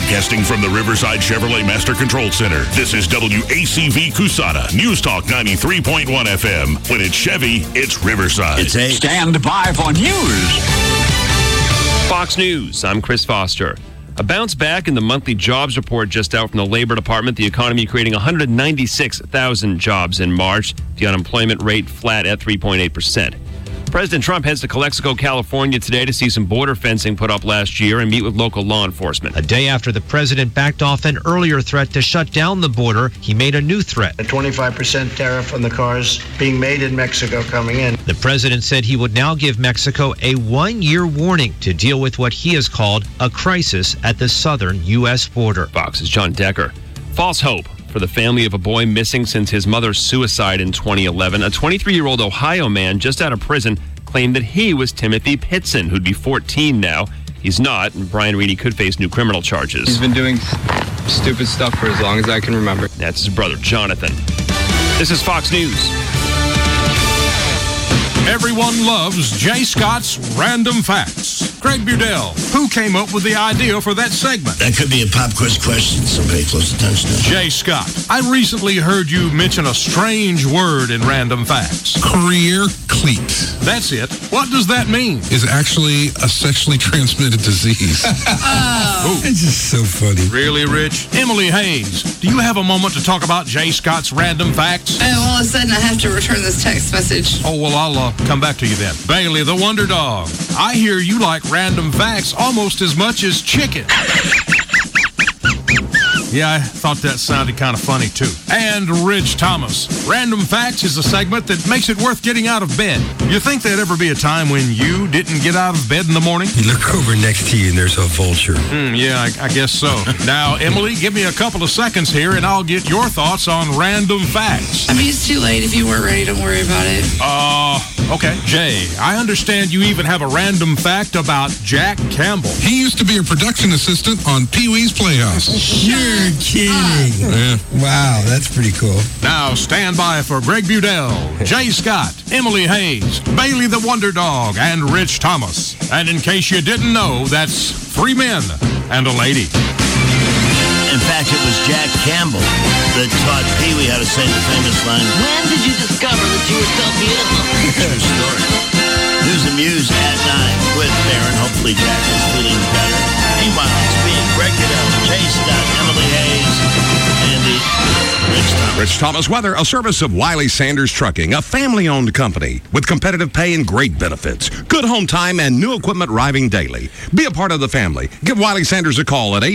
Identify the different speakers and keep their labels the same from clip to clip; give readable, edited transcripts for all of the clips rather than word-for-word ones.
Speaker 1: Broadcasting from the Riverside Chevrolet Master Control Center, this is WACV Cusana, News Talk 93.1 FM. When it's Chevy, it's Riverside.
Speaker 2: It's a stand by for news.
Speaker 3: Fox News, I'm Chris Foster. A bounce back in the monthly jobs report just out from the Labor Department. The economy creating 196,000 jobs in March. The unemployment rate flat at 3.8%. President Trump heads to Calexico, California today to see some border fencing put up last year and meet with local law enforcement.
Speaker 4: A day after the president backed off an earlier threat to shut down the border, he made a new threat.
Speaker 5: A 25% tariff on the cars being made in Mexico coming in.
Speaker 4: The president said he would now give Mexico a 1-year warning to deal with what he has called a crisis at the southern U.S. border.
Speaker 3: Fox's John Decker. False hope for the family of a boy missing since his mother's suicide in 2011. A 23-year-old Ohio man just out of prison claimed that he was Timothy Pitson, who'd be 14 now. He's not, and Brian Reedy could face new criminal charges.
Speaker 6: He's been doing stupid stuff for as long as I can remember.
Speaker 3: That's his brother, Jonathan. This is Fox News.
Speaker 7: Everyone loves Jay Scott's Random Facts. Greg Budell, who came up with the idea for that segment?
Speaker 8: That could be a pop quiz question. Somebody close attention to.
Speaker 7: Jay Scott, I recently heard you mention a strange word in Random Facts.
Speaker 9: Career cleat.
Speaker 7: That's it. What does that mean?
Speaker 9: Is actually a sexually transmitted disease.
Speaker 8: Oh, it's just so funny.
Speaker 7: Really, Rich? Emily Hayes, do you have a moment to talk about Jay Scott's Random Facts?
Speaker 10: All of a sudden, I have to return this text message.
Speaker 7: Oh, well, I'll come back to you then. Bailey the Wonder Dog, I hear you like Random Facts almost as much as chicken. Yeah, I thought that sounded kind of funny, too. And Rich Thomas. Random Facts is a segment that makes it worth getting out of bed. You think there'd ever be a time when you didn't get out of bed in the morning?
Speaker 8: You look over next to you and there's a vulture.
Speaker 7: Yeah, I guess so. Now, Emily, give me a couple of seconds here and I'll get your thoughts on Random Facts.
Speaker 10: I mean, it's too late. If you weren't ready, don't worry about it.
Speaker 7: Okay. Jay, I understand you even have a random fact about Jack Campbell.
Speaker 9: He used to be a production assistant on Pee-wee's Playhouse.
Speaker 8: You're kidding.
Speaker 9: Yeah.
Speaker 8: Wow, that's pretty cool.
Speaker 7: Now stand by for Greg Budell, Jay Scott, Emily Hayes, Bailey the Wonder Dog, and Rich Thomas. And in case you didn't know, that's 3 men and a lady.
Speaker 8: In fact, it was Jack Campbell that taught Pee-wee how to say the famous line,
Speaker 11: "When did you discover that you were so beautiful?"
Speaker 8: True story. News and Muse at 9 with Baron. Hopefully Jack is feeling better. Meanwhile, it's me, Greg Goodell, Jay Scott, Emily Hayes, and the Rich Thomas.
Speaker 1: Rich Thomas Weather, a service of Wiley Sanders Trucking, a family-owned company with competitive pay and great benefits. Good home time and new equipment arriving daily. Be a part of the family. Give Wiley Sanders a call at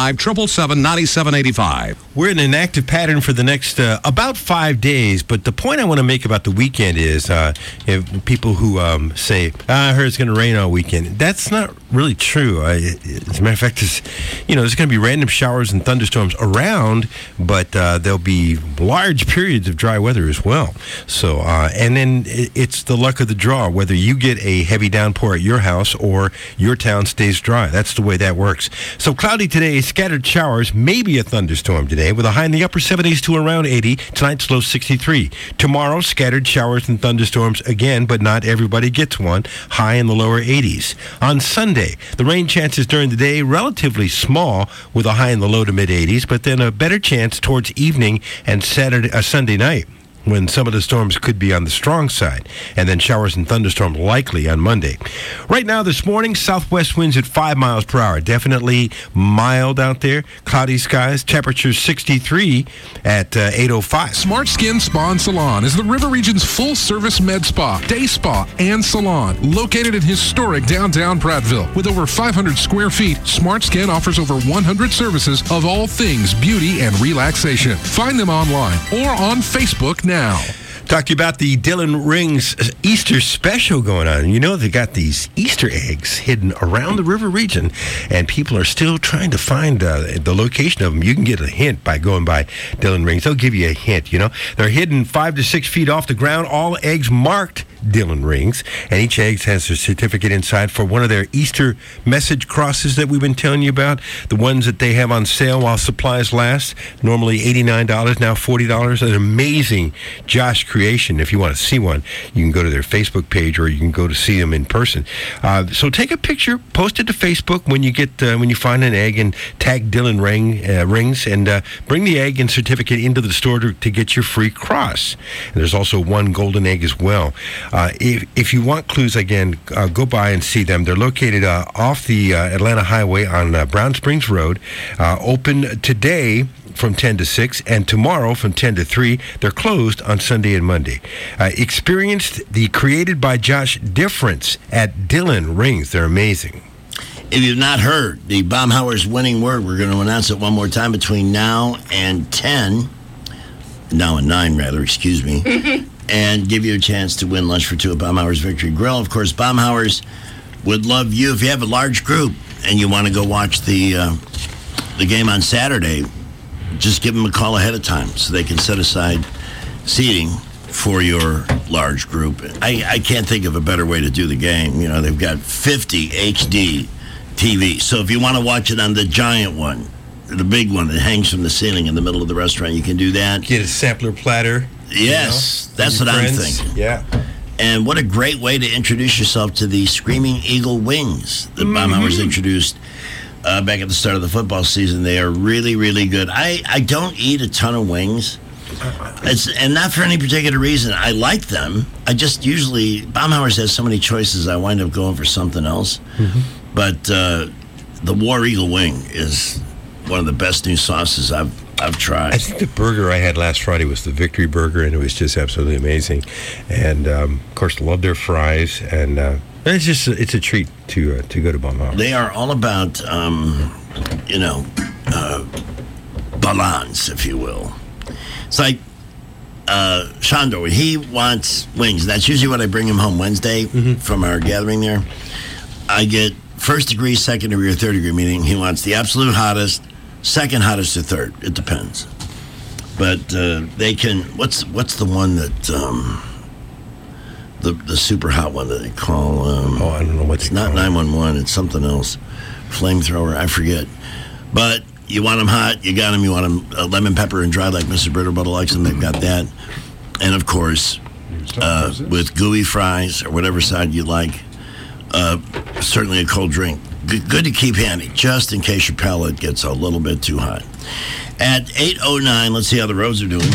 Speaker 1: 855-777-9785.
Speaker 12: We're in an active pattern for the next about 5 days, but the point I want to make about the weekend is if people who say, I heard it's going to rain all weekend. That's not really true. As a matter of fact, there's going to be random showers and thunderstorms around, but there'll be large periods of dry weather as well. So, and then it's the luck of the draw, whether you get a heavy downpour at your house or your town stays dry. That's the way that works. So cloudy today, scattered showers, maybe a thunderstorm today, with a high in the upper 70s to around 80. Tonight's low 63. Tomorrow, scattered showers and thunderstorms again, but not everybody gets one. High in the lower 80s. On Sunday, the rain chances during the day relatively small, with a high in the low to mid 80s, but then a better chance towards evening and Sunday night, when some of the storms could be on the strong side, and then showers and thunderstorms likely on Monday. Right now, this morning, southwest winds at 5 miles per hour. Definitely mild out there. Cloudy skies. Temperature 63 at 8:05.
Speaker 9: Smart Skin Spa and Salon is the River Region's full-service med spa, day spa, and salon. Located in historic downtown Prattville. With over 500 square feet, Smart Skin offers over 100 services of all things beauty and relaxation. Find them online or on Facebook now.
Speaker 12: Talk to you about the Dillon Rings Easter special going on. You know, they got these Easter eggs hidden around the river region, and people are still trying to find the location of them. You can get a hint by going by Dillon Rings. They'll give you a hint, They're hidden 5 to 6 feet off the ground, all eggs marked Dillon Rings. And each egg has a certificate inside for one of their Easter message crosses that we've been telling you about. The ones that they have on sale while supplies last. Normally $89, now $40. An amazing Josh creation. If you want to see one, you can go to their Facebook page or you can go to see them in person. So take a picture, post it to Facebook when you get when you find an egg, and tag Dillon Rings, and bring the egg and certificate into the store to get your free cross. And there's also one golden egg as well. If you want clues, again, go by and see them. They're located off the Atlanta Highway on Brown Springs Road. Open today from 10 to 6, and tomorrow from 10 to 3. They're closed on Sunday and Monday. Experienced the Created by Josh difference at Dillon Rings. They're amazing.
Speaker 8: If you've not heard the Baumhauer's winning word, we're going to announce it one more time between now and 10. Now and 9, rather, excuse me. And give you a chance to win lunch for two at Baumhauer's Victory Grill. Of course, Baumhauer's would love you if you have a large group and you want to go watch the game on Saturday. Just give them a call ahead of time so they can set aside seating for your large group. I can't think of a better way to do the game. You know, they've got 50 HD TV. So if you want to watch it on the giant one, the big one that hangs from the ceiling in the middle of the restaurant, you can do that.
Speaker 12: Get a sampler platter.
Speaker 8: Yes, that's what I'm thinking.
Speaker 12: Yeah.
Speaker 8: And what a great way to introduce yourself to the Screaming Eagle Wings that Baumhauer's introduced back at the start of the football season. They are really, really good. I don't eat a ton of wings, and not for any particular reason. I like them. I just usually, Baumhauer's has so many choices, I wind up going for something else. Mm-hmm. But the War Eagle wing is one of the best new sauces I've tried.
Speaker 12: I think the burger I had last Friday was the Victory Burger, and it was just absolutely amazing. And, of course, love their fries, and it's a treat to go to Baumhauer.
Speaker 8: They are all about, balance, if you will. It's like Shandor, when he wants wings, that's usually what I bring him home Wednesday from our gathering there. I get first degree, second degree, or third degree, meaning he wants the absolute hottest, second hottest, or third. It depends. But they can, what's the one that, the super hot one that they call,
Speaker 12: I don't know what
Speaker 8: it's not 911, it's something else. Flamethrower, I forget. But you want them hot, you got them. You want them lemon pepper and dry like Mrs. Bitterbutter likes them, they've got that. And of course, with gooey fries or whatever side you like, certainly a cold drink. Good to keep handy, just in case your palate gets a little bit too hot. At 8:09, let's see how the roads are doing.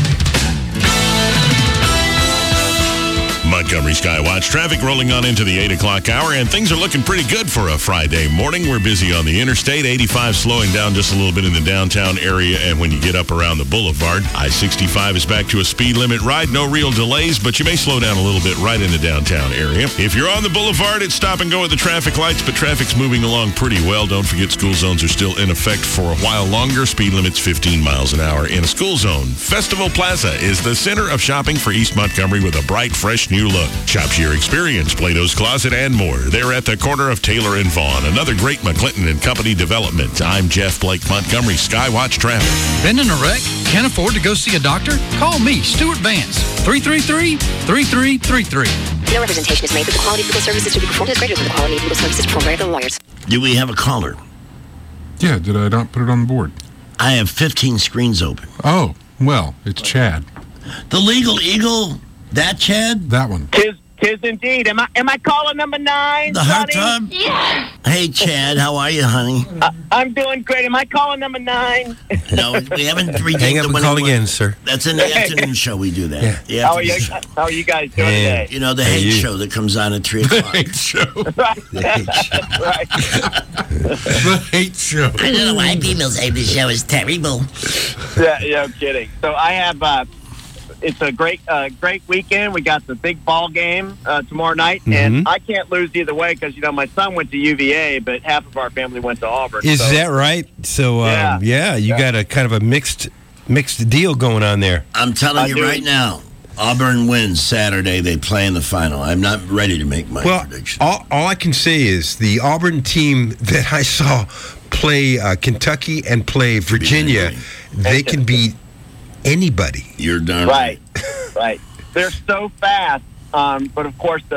Speaker 13: Montgomery Skywatch. Traffic rolling on into the 8 o'clock hour, and things are looking pretty good for a Friday morning. We're busy on the interstate. 85 slowing down just a little bit in the downtown area, and when you get up around the boulevard, I-65 is back to a speed limit ride. No real delays, but you may slow down a little bit right in the downtown area. If you're on the boulevard, it's stop and go at the traffic lights, but traffic's moving along pretty well. Don't forget school zones are still in effect for a while longer. Speed limit's 15 miles an hour in a school zone. Festival Plaza is the center of shopping for East Montgomery with a bright, fresh new look. Shop your experience, Plato's Closet, and more. They're at the corner of Taylor and Vaughn. Another great McClinton and Company development. I'm Jeff Blake, Montgomery Skywatch Traffic.
Speaker 2: Been in a wreck? Can't afford to go see a doctor? Call me, Stuart Vance. 333-3333.
Speaker 14: No representation is made, but the quality of legal services to be performed is greater than the quality of legal services performed by other lawyers.
Speaker 8: Do we have a caller?
Speaker 9: Yeah, did I not put it on the board?
Speaker 8: I have 15 screens open.
Speaker 9: Oh, well, it's Chad.
Speaker 8: The Legal Eagle? That Chad?
Speaker 9: That one.
Speaker 15: Tis indeed. Am I calling number 9?
Speaker 8: The hot tub?
Speaker 15: Yes.
Speaker 8: Hey, Chad, how are you, honey?
Speaker 15: I'm doing great. Am I calling number 9?
Speaker 8: No, we haven't redeemed
Speaker 12: Hang up and call again, sir.
Speaker 8: That's in the afternoon show. We do that.
Speaker 12: Yeah.
Speaker 15: How are you guys doing today?
Speaker 8: You know, the hate show that comes on at 3 o'clock.
Speaker 9: The hate show.
Speaker 15: Right.
Speaker 8: Right.
Speaker 9: The hate show.
Speaker 8: I don't know why people say the show is terrible.
Speaker 15: Yeah, I'm kidding. So I have... it's a great weekend. We got the big ball game tomorrow night, and I can't lose either way because, my son went to UVA, but half of our family went to Auburn.
Speaker 12: Is that right? So, you got a kind of a mixed deal going on there.
Speaker 8: I'm telling you right now, Auburn wins Saturday. They play in the final. I'm not ready to make my prediction.
Speaker 12: All I can say is the Auburn team that I saw play Kentucky and play Virginia, they can beat anybody.
Speaker 8: You're darn
Speaker 15: right. Right. They're so fast. But of course,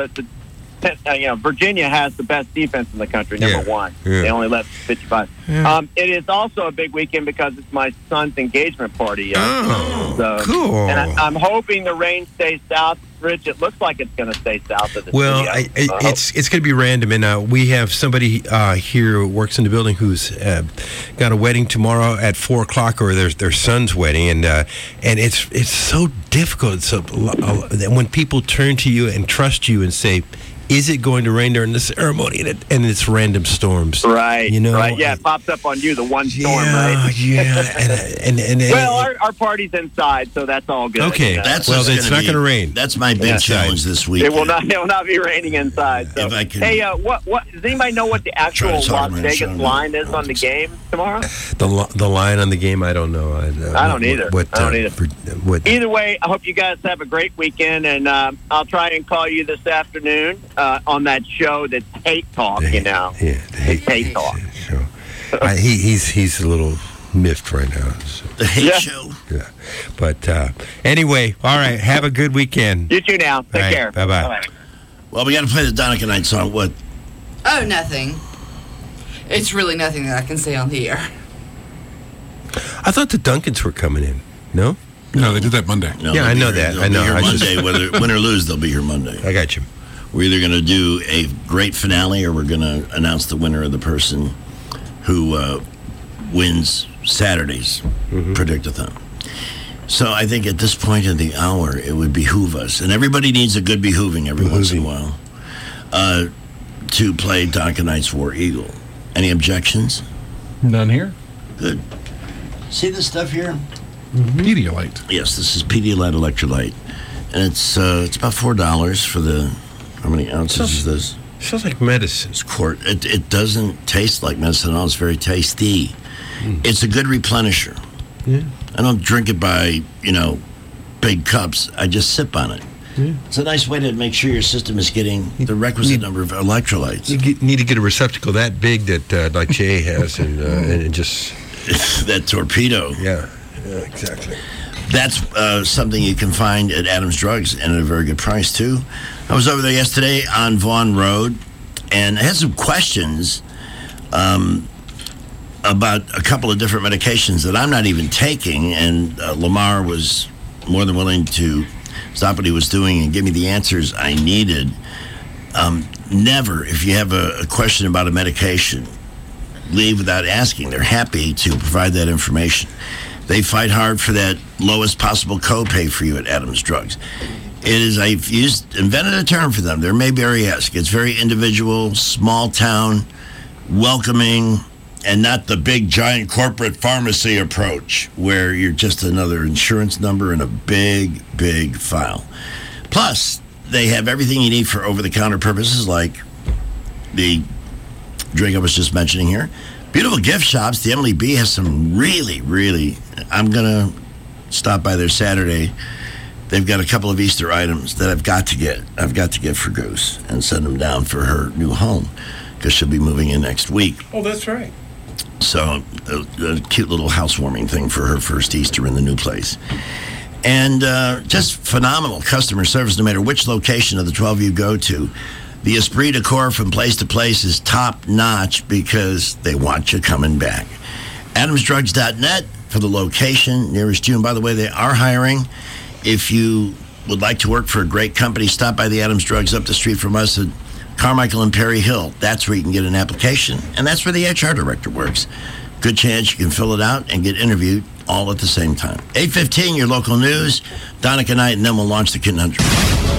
Speaker 15: Virginia has the best defense in the country, number one.
Speaker 12: Yeah.
Speaker 15: They only let 55.
Speaker 12: Yeah.
Speaker 15: It is also a big weekend because it's my son's engagement party.
Speaker 12: Cool.
Speaker 15: And I'm hoping the rain stays south. Rich, it looks like it's going to stay south of the city.
Speaker 12: It's going to be random, and we have somebody here who works in the building who's got a wedding tomorrow at 4:00, or their son's wedding, and it's so difficult. So when people turn to you and trust you and say, is it going to rain during the ceremony? And it's random storms.
Speaker 15: Right.
Speaker 12: You know?
Speaker 15: Right. Yeah, it pops up on you, the one storm, right?
Speaker 12: Yeah. And
Speaker 15: well, our party's inside, so that's all good.
Speaker 12: Okay. It's not going to rain.
Speaker 8: That's my big challenge this week.
Speaker 15: It will not be raining inside. So.
Speaker 8: If I can,
Speaker 15: hey, what does anybody know what the actual Las Vegas line is on the game tomorrow?
Speaker 12: The line on the game, I don't know.
Speaker 15: I don't either. Either way, I hope you guys have a great weekend, and I'll try and call you this afternoon. On that show that's Hate Talk, Yeah, the Hate Talk.
Speaker 12: He's a little miffed right now. So.
Speaker 8: The Hate Show?
Speaker 12: Yeah. But anyway, all right, have a good weekend.
Speaker 15: You too now. Take care.
Speaker 12: Bye-bye.
Speaker 8: Well, we got to play the Donica Night song. What?
Speaker 10: Oh, nothing. It's really nothing that I can say on the air.
Speaker 12: I thought the Duncans were coming in. No?
Speaker 9: No, they did that Monday.
Speaker 8: No,
Speaker 12: I know that.
Speaker 8: They'll be here Monday. Whether win or lose, they'll be here Monday.
Speaker 12: I got you.
Speaker 8: We're either going to do a great finale, or we're going to announce the winner of the person who wins Saturday's Predict-a-thon. So I think at this point in the hour, it would behoove us, and everybody needs a good behooving every once in a while, to play Donica Knight's War Eagle. Any objections?
Speaker 9: None here.
Speaker 8: Good. See this stuff here?
Speaker 9: Pedialyte.
Speaker 8: Yes, this is Pedialyte Electrolyte, and it's about $4 for the. How many ounces is this?
Speaker 12: Sounds like medicine.
Speaker 8: It's quart. It doesn't taste like medicine at all. It's very tasty. It's a good replenisher.
Speaker 12: Yeah.
Speaker 8: I don't drink it by, big cups. I just sip on it.
Speaker 12: Yeah.
Speaker 8: It's a nice way to make sure your system is getting the requisite number of electrolytes.
Speaker 12: You need to get a receptacle that big that like Jay has, and just
Speaker 8: that torpedo.
Speaker 12: Yeah, exactly.
Speaker 8: That's something you can find at Adams Drugs, and at a very good price, too. I was over there yesterday on Vaughan Road, and I had some questions about a couple of different medications that I'm not even taking, and Lamar was more than willing to stop what he was doing and give me the answers I needed. Never, if you have a question about a medication, leave without asking. They're happy to provide that information. They fight hard for that lowest possible copay for you at Adams Drugs. I've invented a term for them. They're Mayberry-esque. It's very individual, small town, welcoming, and not the big giant corporate pharmacy approach where you're just another insurance number in a big, big file. Plus, they have everything you need for over-the-counter purposes, like the drink I was just mentioning here. Beautiful gift shops. The Emily B has some really, really... I'm going to stop by there Saturday. They've got a couple of Easter items that I've got to get. I've got to get for Goose and send them down for her new home, because she'll be moving in next week.
Speaker 12: Oh, that's right.
Speaker 8: So a cute little housewarming thing for her first Easter in the new place. And just phenomenal customer service no matter which location of the 12 you go to. The esprit de corps from place to place is top-notch because they want you coming back. AdamsDrugs.net for the location nearest you. And by the way, they are hiring. If you would like to work for a great company, stop by the Adams Drugs up the street from us at Carmichael and Perry Hill. That's where you can get an application, and that's where the HR director works. Good chance you can fill it out and get interviewed all at the same time. 8:15, your local news. Donica Night, and then we'll launch the Kitten Hunter.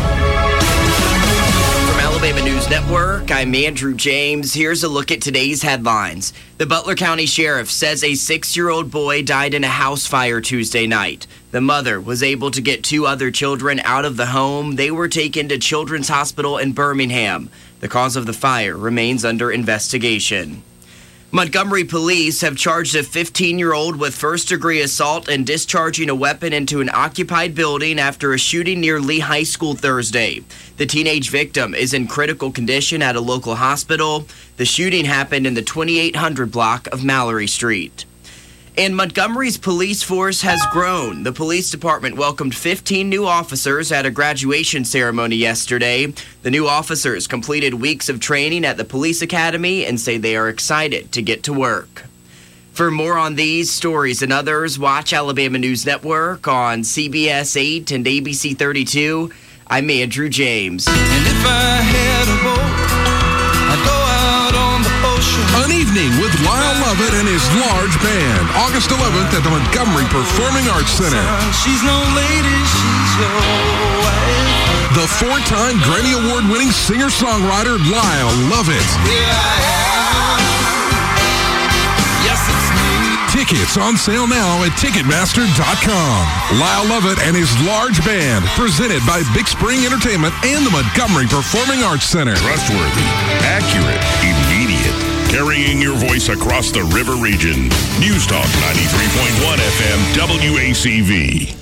Speaker 16: From Alabama News Network, I'm Andrew James. Here's a look at today's headlines. The Butler County Sheriff says a 6-year-old boy died in a house fire Tuesday night. The mother was able to get 2 other children out of the home. They were taken to Children's Hospital in Birmingham. The cause of the fire remains under investigation. Montgomery police have charged a 15-year-old with first-degree assault and discharging a weapon into an occupied building after a shooting near Lee High School Thursday. The teenage victim is in critical condition at a local hospital. The shooting happened in the 2800 block of Mallory Street. And Montgomery's police force has grown. The police department welcomed 15 new officers at a graduation ceremony yesterday. The new officers completed weeks of training at the police academy and say they are excited to get to work. For more on these stories and others, watch Alabama News Network on CBS 8 and ABC 32. I'm Andrew James.
Speaker 17: And if I had a boat, I'd go out on the ocean.
Speaker 9: An evening with Lyle Lovett and his large band, August 11th at the Montgomery Performing Arts Center.
Speaker 17: She's no lady, she's your wife.
Speaker 9: The 4-time Grammy Award-winning singer-songwriter Lyle Lovett.
Speaker 17: Here I am. Yes, it's me.
Speaker 9: Tickets on sale now at Ticketmaster.com. Lyle Lovett and his large band, presented by Big Spring Entertainment and the Montgomery Performing Arts Center.
Speaker 13: Trustworthy, accurate, immediate. Carrying your voice across the river region. News Talk 93.1 FM WACV.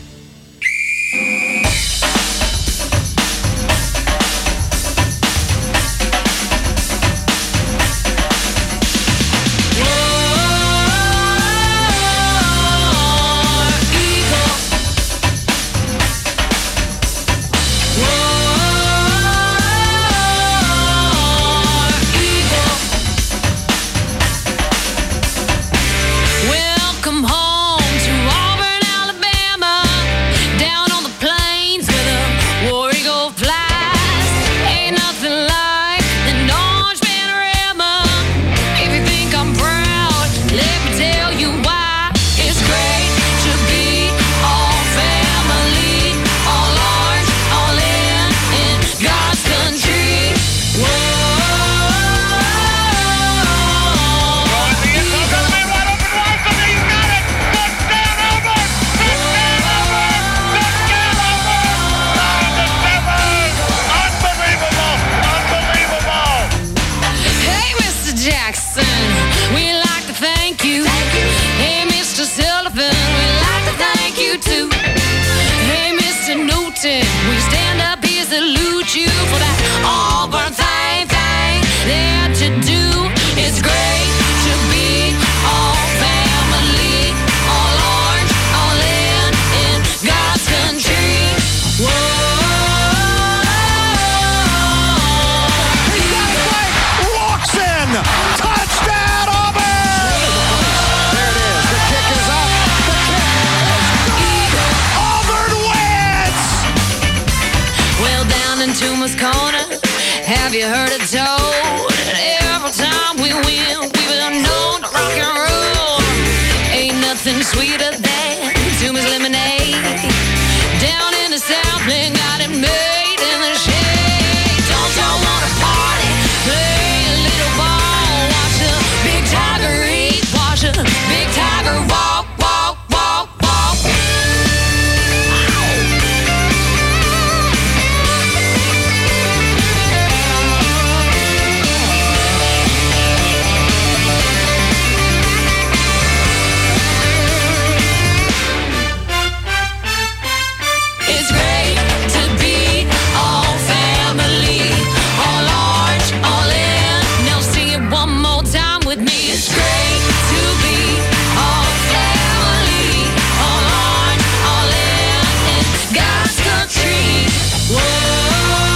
Speaker 18: Welcome home to Auburn, Alabama. Down on the plains where the war eagle flies. Ain't nothing like an orange panorama. If you think I'm proud, let me tell you why. It's great to be all family, all orange, all in God's country. Whoa. Hey, Mr. Jackson, we like to thank you. Hey, Mr. Sullivan, we like to thank you too. Hey, Mr. Newton, we stand up here, salute you for that Auburn thing that you do. It's great to be all family, all orange, all in God's country. Whoa.
Speaker 19: Walks in. Touchdown, Auburn! There it is. The kick is up. The kick is good. Auburn wins!
Speaker 18: Well, down in Toomer's Corner, have you heard it told? Every time we win, we've been known to rock and roll. Ain't nothing sweeter than Toomer's lemonade. Down in the South, they got it made in the shade. Don't y'all wanna party? Play a little ball. Watch a big tiger eat. Watch a big tiger walk, walk, walk, walk. It's great to be all family, all orange, all in. Now sing it one more time with me. It's great to be all family, all orange, all in God's country. Whoa.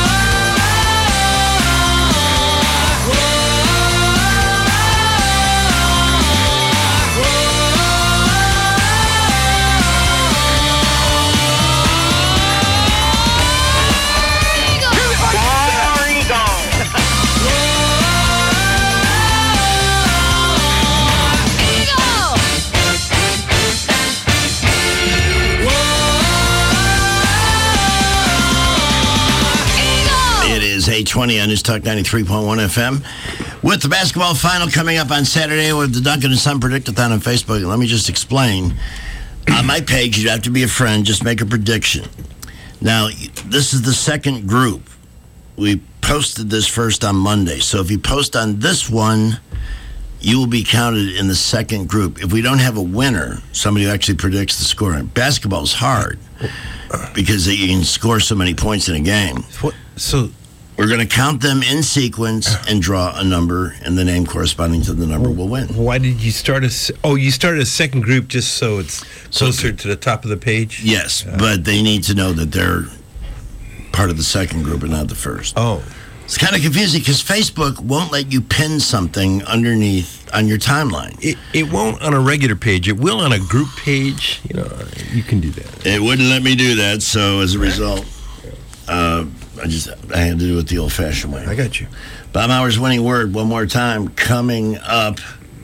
Speaker 8: It is 8:20 on News Talk 93.1 FM. With the basketball final coming up on Saturday with the Duncan and Son Predict-a-thon on Facebook. Let me just explain. On my page, you'd have to be a friend. Just make a prediction. Now, this is the second group. We posted this first on Monday. So if you post on this one, you will be counted in the second group. If we don't have a winner, somebody who actually predicts the score. Basketball's hard because you can score so many points in a game.
Speaker 12: So
Speaker 8: We're going to count them in sequence and draw a number, and the name corresponding to the number will win.
Speaker 12: Why did you start you started a second group just so it's closer to the top of the page?
Speaker 8: Yes, but they need to know that they're part of the second group and not the first.
Speaker 12: Oh.
Speaker 8: It's kind of confusing because Facebook won't let you pin something underneath on your timeline.
Speaker 12: It won't on a regular page. It will on a group page. You can do that.
Speaker 8: It wouldn't let me do that, so as a result, I had to do it the old-fashioned way.
Speaker 12: I got you.
Speaker 8: Bob Howard's winning word one more time coming up.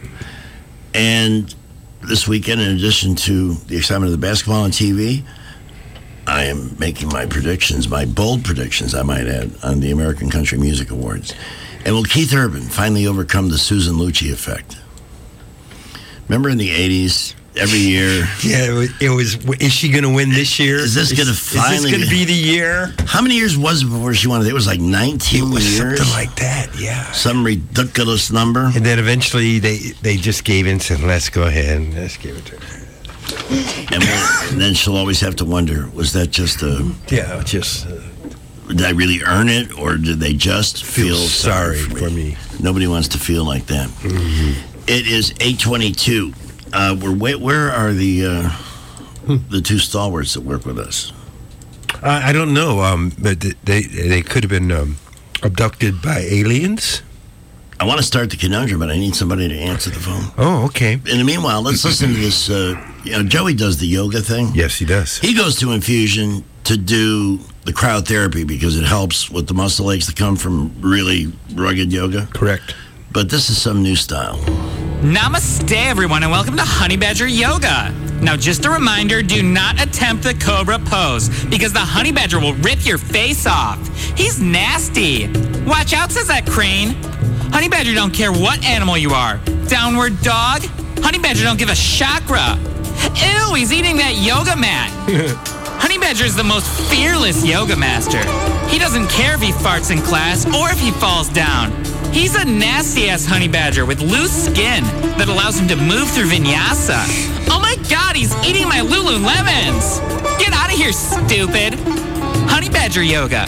Speaker 8: And this weekend, in addition to the excitement of the basketball on TV, I am making my predictions, my bold predictions, I might add, on the American Country Music Awards. And will Keith Urban finally overcome the Susan Lucci effect? Remember in the 80s, every year?
Speaker 12: Yeah, it was, is she going to win this year?
Speaker 8: Is this going to finally...
Speaker 12: Is this going to be the year?
Speaker 8: How many years was it before she won it? It was like 19 years?
Speaker 12: Something like that, yeah.
Speaker 8: Some ridiculous number.
Speaker 12: And then eventually they just gave in and said, let's go ahead and let's give it to her.
Speaker 8: And then she'll always have to wonder, was that just a...
Speaker 12: Yeah, just...
Speaker 8: did I really earn it, or did they just feel sorry for me? Nobody wants to feel like that.
Speaker 12: Mm-hmm.
Speaker 8: It is 8:22. Where are the two stalwarts that work with us?
Speaker 12: I don't know, but they could have been abducted by aliens.
Speaker 8: I want to start the conundrum, but I need somebody to answer the phone.
Speaker 12: Oh, okay.
Speaker 8: In the meanwhile, let's listen to this. Joey does the yoga thing.
Speaker 12: Yes, he does.
Speaker 8: He goes to Infusion to do the cryotherapy because it helps with the muscle aches that come from really rugged yoga.
Speaker 12: Correct.
Speaker 8: But this is some new style.
Speaker 20: Namaste, everyone, and welcome to Honey Badger Yoga. Now, just a reminder, do not attempt the Cobra pose because the Honey Badger will rip your face off. He's nasty. Watch out, says that crane. Honey Badger don't care what animal you are. Downward dog? Honey Badger don't give a chakra. Ew, he's eating that yoga mat. Honey Badger is the most fearless yoga master. He doesn't care if he farts in class or if he falls down. He's a nasty-ass Honey Badger with loose skin that allows him to move through vinyasa. Oh my God, he's eating my Lululemons. Get out of here, stupid. Honey Badger Yoga.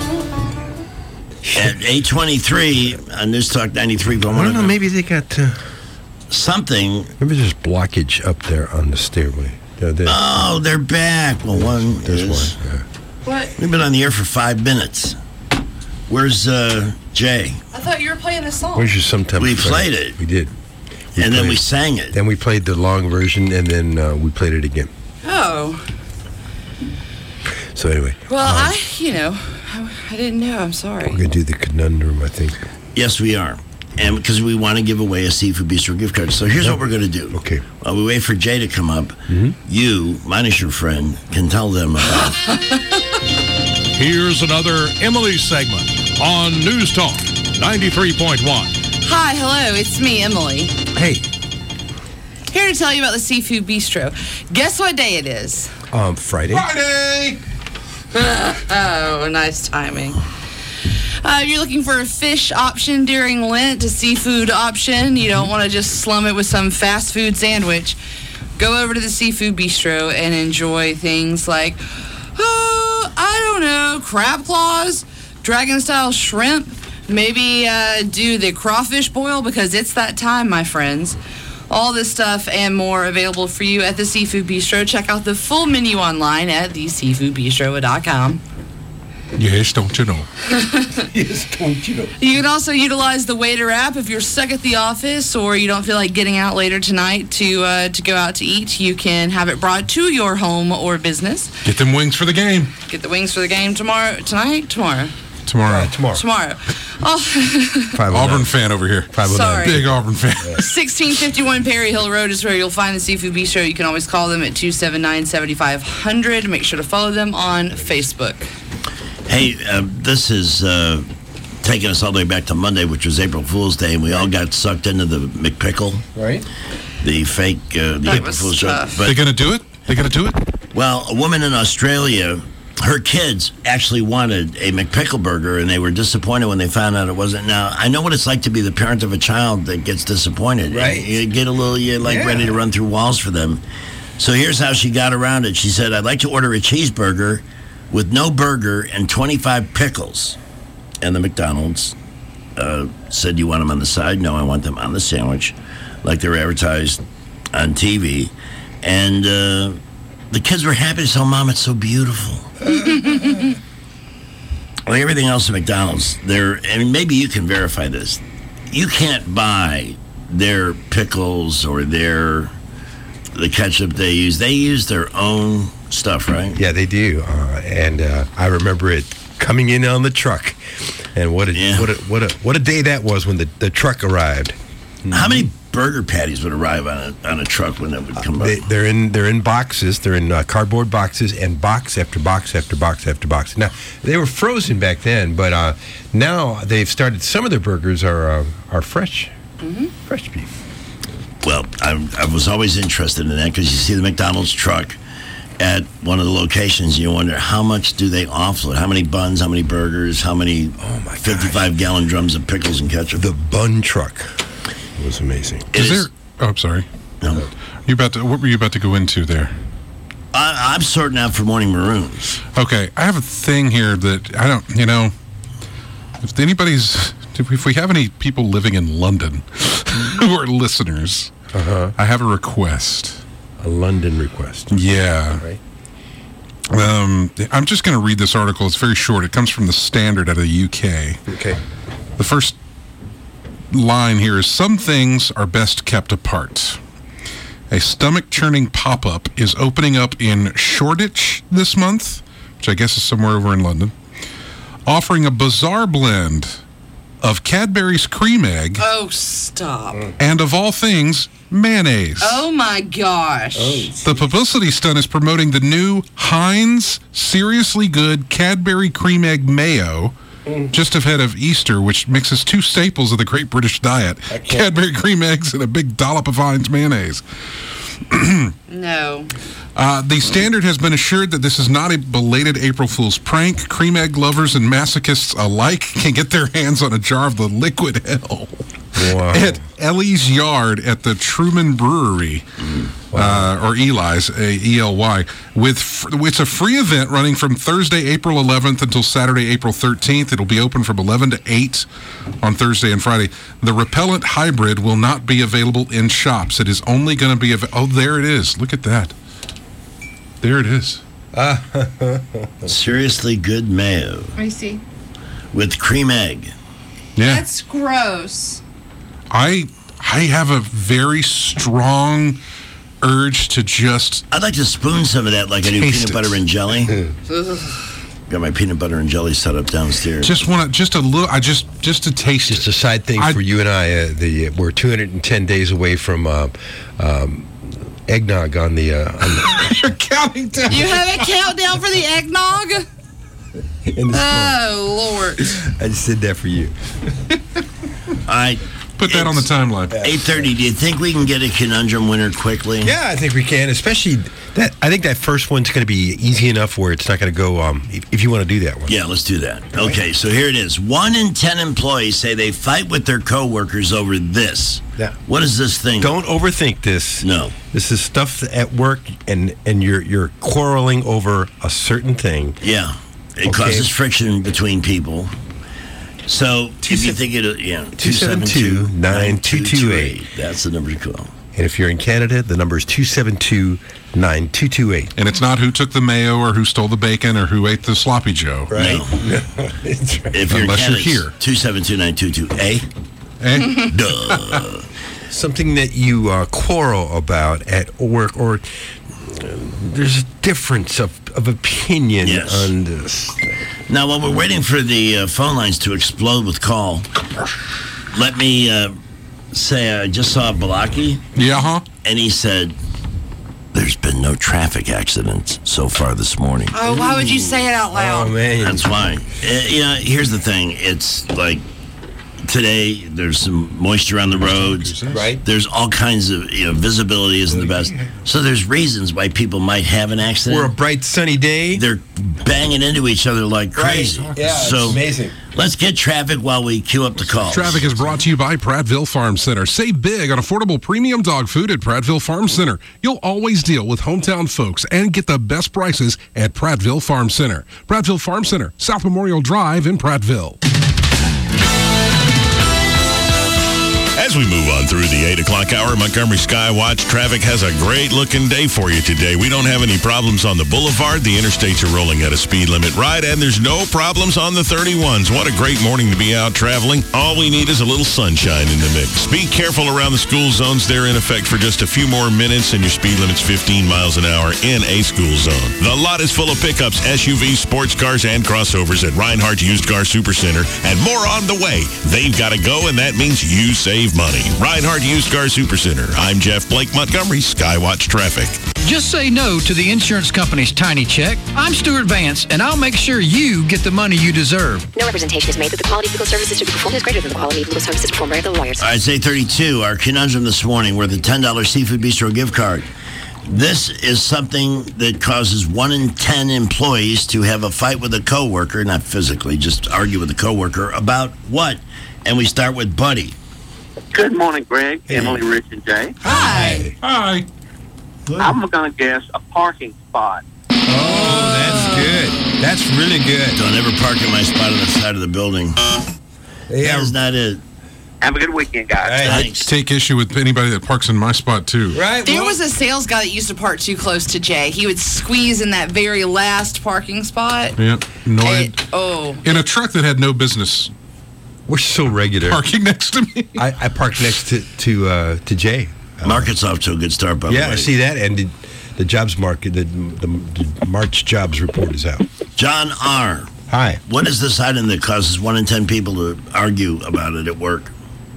Speaker 8: At 8:23 on News Talk 93.1.
Speaker 12: I don't know, maybe they got...
Speaker 8: something.
Speaker 12: Maybe there's blockage up there on the stairway.
Speaker 8: Oh, they're back. Well, there's one.
Speaker 12: Yeah.
Speaker 10: What?
Speaker 8: We've been on the air for 5 minutes. Where's Jay?
Speaker 10: I thought you were playing the song.
Speaker 12: Where's your sometime?
Speaker 8: We played it.
Speaker 12: We did.
Speaker 8: Then we sang it.
Speaker 12: Then we played the long version, and then we played it again.
Speaker 10: Oh.
Speaker 12: So anyway.
Speaker 10: Well, I didn't know. I'm sorry.
Speaker 12: We're going to do the conundrum, I think.
Speaker 8: Yes, we are. And because we want to give away a Seafood Bistro gift card. So here's what we're going to do.
Speaker 12: Okay.
Speaker 8: While we wait for Jay to come up, you, minus your friend, can tell them about...
Speaker 7: Here's another Emily segment on News Talk 93.1.
Speaker 10: Hi, hello. It's me, Emily.
Speaker 12: Hey.
Speaker 10: Here to tell you about the Seafood Bistro. Guess what day it is?
Speaker 12: Friday.
Speaker 19: Friday!
Speaker 10: Oh, nice timing. You're looking for a fish option during Lent, a seafood option. You don't want to just slum it with some fast food sandwich. Go over to the Seafood Bistro and enjoy things like, I don't know, crab claws, dragon-style shrimp. Maybe do the crawfish boil because it's that time, my friends. All this stuff and more available for you at the Seafood Bistro. Check out the full menu online at theseafoodbistro.com.
Speaker 9: Yes, don't you know?
Speaker 12: Yes, don't you know?
Speaker 10: You can also utilize the Waiter app if you're stuck at the office or you don't feel like getting out later tonight to go out to eat. You can have it brought to your home or business.
Speaker 9: Get them wings for the game.
Speaker 10: Get the wings for the game tomorrow.
Speaker 9: Tomorrow.
Speaker 10: Oh.
Speaker 9: Auburn fan over here.
Speaker 10: Sorry.
Speaker 9: Big Auburn fan.
Speaker 10: 1651 Perry Hill Road is where you'll find the Seafood Bistro. You can always call them at 279-7500. Make sure to follow them on Facebook.
Speaker 8: Hey, this is taking us all the way back to Monday, which was April Fool's Day, and we all got sucked into the McPickle.
Speaker 12: Right.
Speaker 8: The fake April Fool's joke. But
Speaker 9: they going to do it?
Speaker 8: Well, a woman in Australia, her kids actually wanted a McPickle burger, and they were disappointed when they found out it wasn't. Now, I know what it's like to be the parent of a child that gets disappointed.
Speaker 12: Right.
Speaker 8: You get a little, ready to run through walls for them. So here's how she got around it. She said, I'd like to order a cheeseburger with no burger and 25 pickles. and the McDonald's said, "You want them on the side?" "No, I want them on the sandwich," like they were advertised on TV. And the kids were happy to tell Mom it's so beautiful. Like everything else at McDonald's, and maybe you can verify this, you can't buy their pickles or the ketchup they use. They use their own stuff, right?
Speaker 12: Yeah, they do. And I remember it coming in on the truck. And what a day that was when the truck arrived.
Speaker 8: How many burger patties would arrive on a truck when that would come up?
Speaker 12: They're in boxes. They're in cardboard boxes, and box after box after box after box. Now they were frozen back then, but now they've started. Some of their burgers are fresh, fresh beef.
Speaker 8: Well, I was always interested in that because you see the McDonald's truck at one of the locations, you wonder how much do they offload? How many buns? How many burgers? How many 55-gallon drums of pickles and ketchup?
Speaker 12: The bun truck was amazing.
Speaker 9: I'm sorry.
Speaker 8: No.
Speaker 9: What were you about to go into there?
Speaker 8: I'm sorting out for Morning Maroons.
Speaker 9: Okay, I have a thing here that I don't, if we have any people living in London who are listeners, I have a request.
Speaker 12: A London request.
Speaker 9: Yeah.
Speaker 12: Right.
Speaker 9: I'm just going to read this article. It's very short. It comes from the Standard out of the UK.
Speaker 12: Okay.
Speaker 9: The first line here is, some things are best kept apart. A stomach-churning pop-up is opening up in Shoreditch this month, which I guess is somewhere over in London, offering a bizarre blend of Cadbury's cream egg.
Speaker 10: Oh, stop.
Speaker 9: And of all things, mayonnaise.
Speaker 10: Oh, my gosh.
Speaker 9: The publicity stunt is promoting the new Heinz Seriously Good Cadbury Cream Egg Mayo just ahead of Easter, which mixes two staples of the Great British Diet, Cadbury cream eggs and a big dollop of Heinz mayonnaise.
Speaker 10: No.
Speaker 9: The Standard has been assured that this is not a belated April Fool's prank. Cream egg lovers and masochists alike can get their hands on a jar of the liquid hell at Ellie's Yard at the Truman Brewery, or Eli's, E-L-Y. It's a free event running from Thursday, April 11th until Saturday, April 13th. It'll be open from 11 to 8 on Thursday and Friday. The repellent hybrid will not be available in shops. It is only going to be oh, there it is. Look at that. There it is.
Speaker 8: Seriously Good Mayo.
Speaker 10: Let me see.
Speaker 8: With cream egg.
Speaker 9: Yeah.
Speaker 10: That's gross.
Speaker 9: I have a very strong urge to just...
Speaker 8: I'd like to spoon some of that like I do peanut butter and jelly. Got my peanut butter and jelly set up downstairs.
Speaker 9: Just want to, just a little, just to taste
Speaker 12: Just a side thing for you and I. We're 210 days away from eggnog on the...
Speaker 9: You're counting down.
Speaker 10: You have a countdown for the eggnog? Oh, Lord.
Speaker 12: I just did that for you.
Speaker 9: Put that on the timeline.
Speaker 8: 8:30. Do you think we can get a conundrum winner quickly?
Speaker 12: Yeah, I think we can. Especially that. I think that first one's going to be easy enough where it's not going to go. If you want to do that one.
Speaker 8: Yeah, let's do that. Okay, so here it is. 1 in 10 employees say they fight with their coworkers over this.
Speaker 12: Yeah.
Speaker 8: What is this thing?
Speaker 12: Don't overthink this.
Speaker 8: No.
Speaker 12: This is stuff at work, and you're quarreling over a certain thing.
Speaker 8: Yeah. It causes friction between people. So, if you think it, 272-9228. That's the number to call.
Speaker 12: And if you're in Canada, the number is 272-9228.
Speaker 9: And it's not who took the mayo or who stole the bacon or who ate the sloppy joe.
Speaker 12: Right.
Speaker 8: No. If you're
Speaker 9: Unless
Speaker 8: in
Speaker 9: you're
Speaker 8: Canada,
Speaker 9: here.
Speaker 8: 272-9228. Duh.
Speaker 12: Something that you quarrel about at work, or there's a difference of opinion on this.
Speaker 8: Now, while we're waiting for the phone lines to explode with call, let me say I just saw Balaki.
Speaker 9: Yeah,
Speaker 8: and he said, there's been no traffic accidents so far this morning.
Speaker 10: Oh, why would you say it out loud?
Speaker 12: Oh, man.
Speaker 8: That's why. Here's the thing. It's like today, there's some moisture on the roads.
Speaker 12: Right.
Speaker 8: There's all kinds of, visibility isn't the best. So there's reasons why people might have an accident.
Speaker 12: We're a bright, sunny day.
Speaker 8: They're banging into each other like crazy.
Speaker 12: Right. Yeah,
Speaker 8: so
Speaker 12: it's amazing.
Speaker 8: Let's get traffic while we queue up the calls.
Speaker 9: Traffic is brought to you by Prattville Farm Center. Save big on affordable premium dog food at Prattville Farm Center. You'll always deal with hometown folks and get the best prices at Prattville Farm Center. Prattville Farm Center, South Memorial Drive in Prattville.
Speaker 13: As we move on through the 8 o'clock hour, Montgomery Skywatch traffic has a great-looking day for you today. We don't have any problems on the boulevard. The interstates are rolling at a speed limit right, and there's no problems on the 31s. What a great morning to be out traveling. All we need is a little sunshine in the mix. Be careful around the school zones. They're in effect for just a few more minutes, and your speed limit's 15 miles an hour in a school zone. The lot is full of pickups, SUVs, sports cars, and crossovers at Reinhardt Used Car Supercenter, and more on the way. They've got to go, and that means you save money. Reinhardt Used Car Supercenter. I'm Jeff Blake, Montgomery Skywatch Traffic.
Speaker 2: Just say no to the insurance company's tiny check. I'm Stuart Vance, and I'll make sure you get the money you deserve.
Speaker 14: No representation is made that the quality of legal services to be performed is greater than the quality of legal services performed by other lawyers.
Speaker 8: All right, it's 8:32. Our conundrum this morning, we're the $10 Seafood Bistro gift card. This is something that causes 1 in 10 employees to have a fight with a coworker, not physically, just argue with a coworker about what? And we start with Buddy.
Speaker 21: Good morning, Greg, Emily, Rich, and Jay.
Speaker 10: Hi.
Speaker 9: Hi.
Speaker 21: I'm going to guess a parking spot.
Speaker 12: Oh, that's good. That's really good.
Speaker 8: Don't ever park in my spot on the side of the building. That is not it.
Speaker 21: Have a good weekend, guys.
Speaker 9: I take issue with anybody that parks in my spot, too.
Speaker 12: Right.
Speaker 10: There was a sales guy that used to park too close to Jay. He would squeeze in that very last parking spot.
Speaker 9: Yep. Annoyed. In a truck that had no business.
Speaker 12: We're so regular.
Speaker 9: Parking next to me.
Speaker 12: I parked next to Jay.
Speaker 8: Market's off to a good start, by the way.
Speaker 12: Yeah, I see that, and the jobs market, the March jobs report is out.
Speaker 8: John R.
Speaker 12: Hi.
Speaker 8: What is this item that causes 1 in 10 people to argue about it at work?